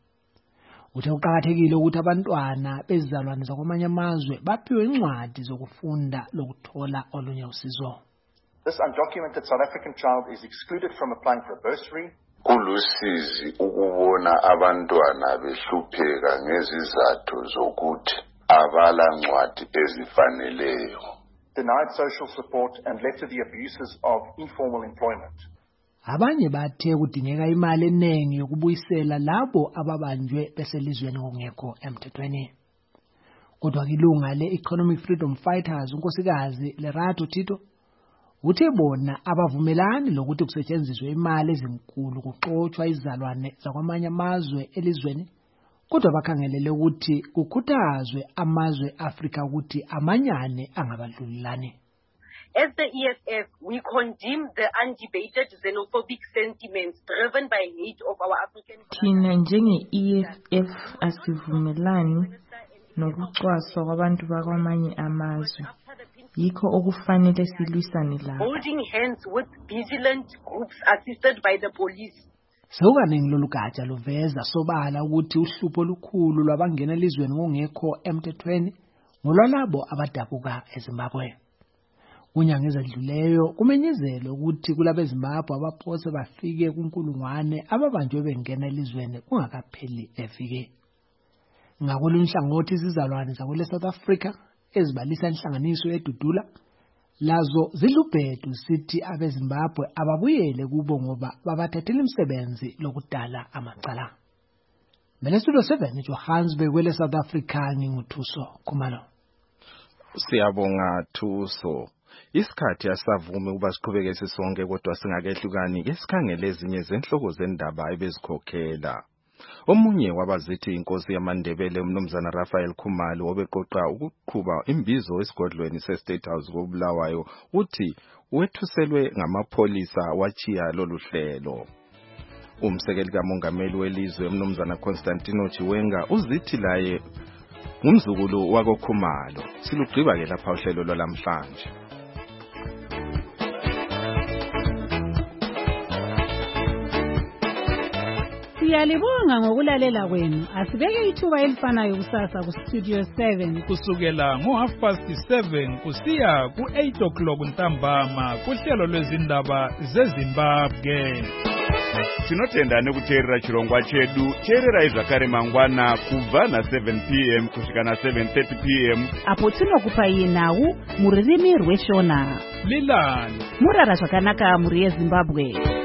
Uthe kuqakathekile ukuthi abantwana bezizalwane zakwamanye amazwe baphiwe incwadi zokufunda lokuthola olunye usizo. This undocumented South African child is excluded from applying for a bursary. Kulusizi ukubona abantwana behlupheka ngezizathu zokuthi abala ncwadi ezifaneleyo. Denied social support and led to the abuses of informal employment. Abanye bathe kudingeka imali eningi yokubuyisela labo ababanjwe beselizweni ngokungekho emthethweni. Kodwa ilunga le-Economic Freedom Fighters unkosikazi Lerato Tito uthe bona abavumelani lokuthi kusetshenziswe imali ezinkulu kuxoxwa izizalwane zakwamanye amazwe elizweni, kodwa bakhangelele ukuthi kukhuthazwe amazwe Afrika ukuthi amanyane angabadlulilani. As the E F F, we condemn the undebated xenophobic sentiments driven by hate of our African. Thina njenge-E F F asivumelani nokucwaswa kwabantu bakwamanye amazwe. Yikho okufanele silwisane lapho. Holding hands with vigilant groups assisted by the police. Sewukaningi lolu gatsha luveza sobala ukuthi uhlupho olukhulu lwabangena elizweni ngokungekho emthethweni ngolwalabo abadabuka eZimbabwe. Unyanga ezedluleyo kumenyezelwe ukuthi kulabe Zimbabwe abaphose bafike kunkulungwane ababanjwe bengena elizweni kungakapheli efike. Ngakolunye uhlangothi izizalwane zakwele South Africa ezibalisa inhlanganiso yedudula lazo zilubhedu sithi abeZimbabwe ababuyele kubo ngoba babathathela imisebenzi lokudala amacala. Mina studio seven Johannesburg kwele South Africa nginguthuso Khumalo. Siyabonga Thuso. Isikhathi asavumi ukuba siqhubeke sisonke kodwa singakehlukani ke sikhangele ezinye zenhloko zendaba ebezikhokhela. Omunye wabazithi inkosi yamaNdebele umnumzana Raphael Khumalo obeqoqa ukuqhuba imbizo esigodlweni se-State House koBulawayo uthi wethuselwe ngamapholisa wachiya lolu hlelo. Umsekeli kamongameli welizwe umnumzana Constantino Chiwenga uzithi laye ngumzukulu wako Khumalo. Silugqiba ke lapha uhlelo lwalamhlanje. Siyalibonga ngokulalela kwenu. Asibeke ithuba elifanayo kusasa ku Studio seven kusukela ngo half past seven kusiya ku eight o'clock ntambama kuhlelo lwezindaba zeZimbabwe. Tinotenda nekuteerera chirongwa chedu. Teerera zvakare mangwana kubva na seven p m kusvika na seven thirty p m apo tinokupa iye nhau muririmi rweshona. Lilani murara zvakanaka muri yeZimbabwe.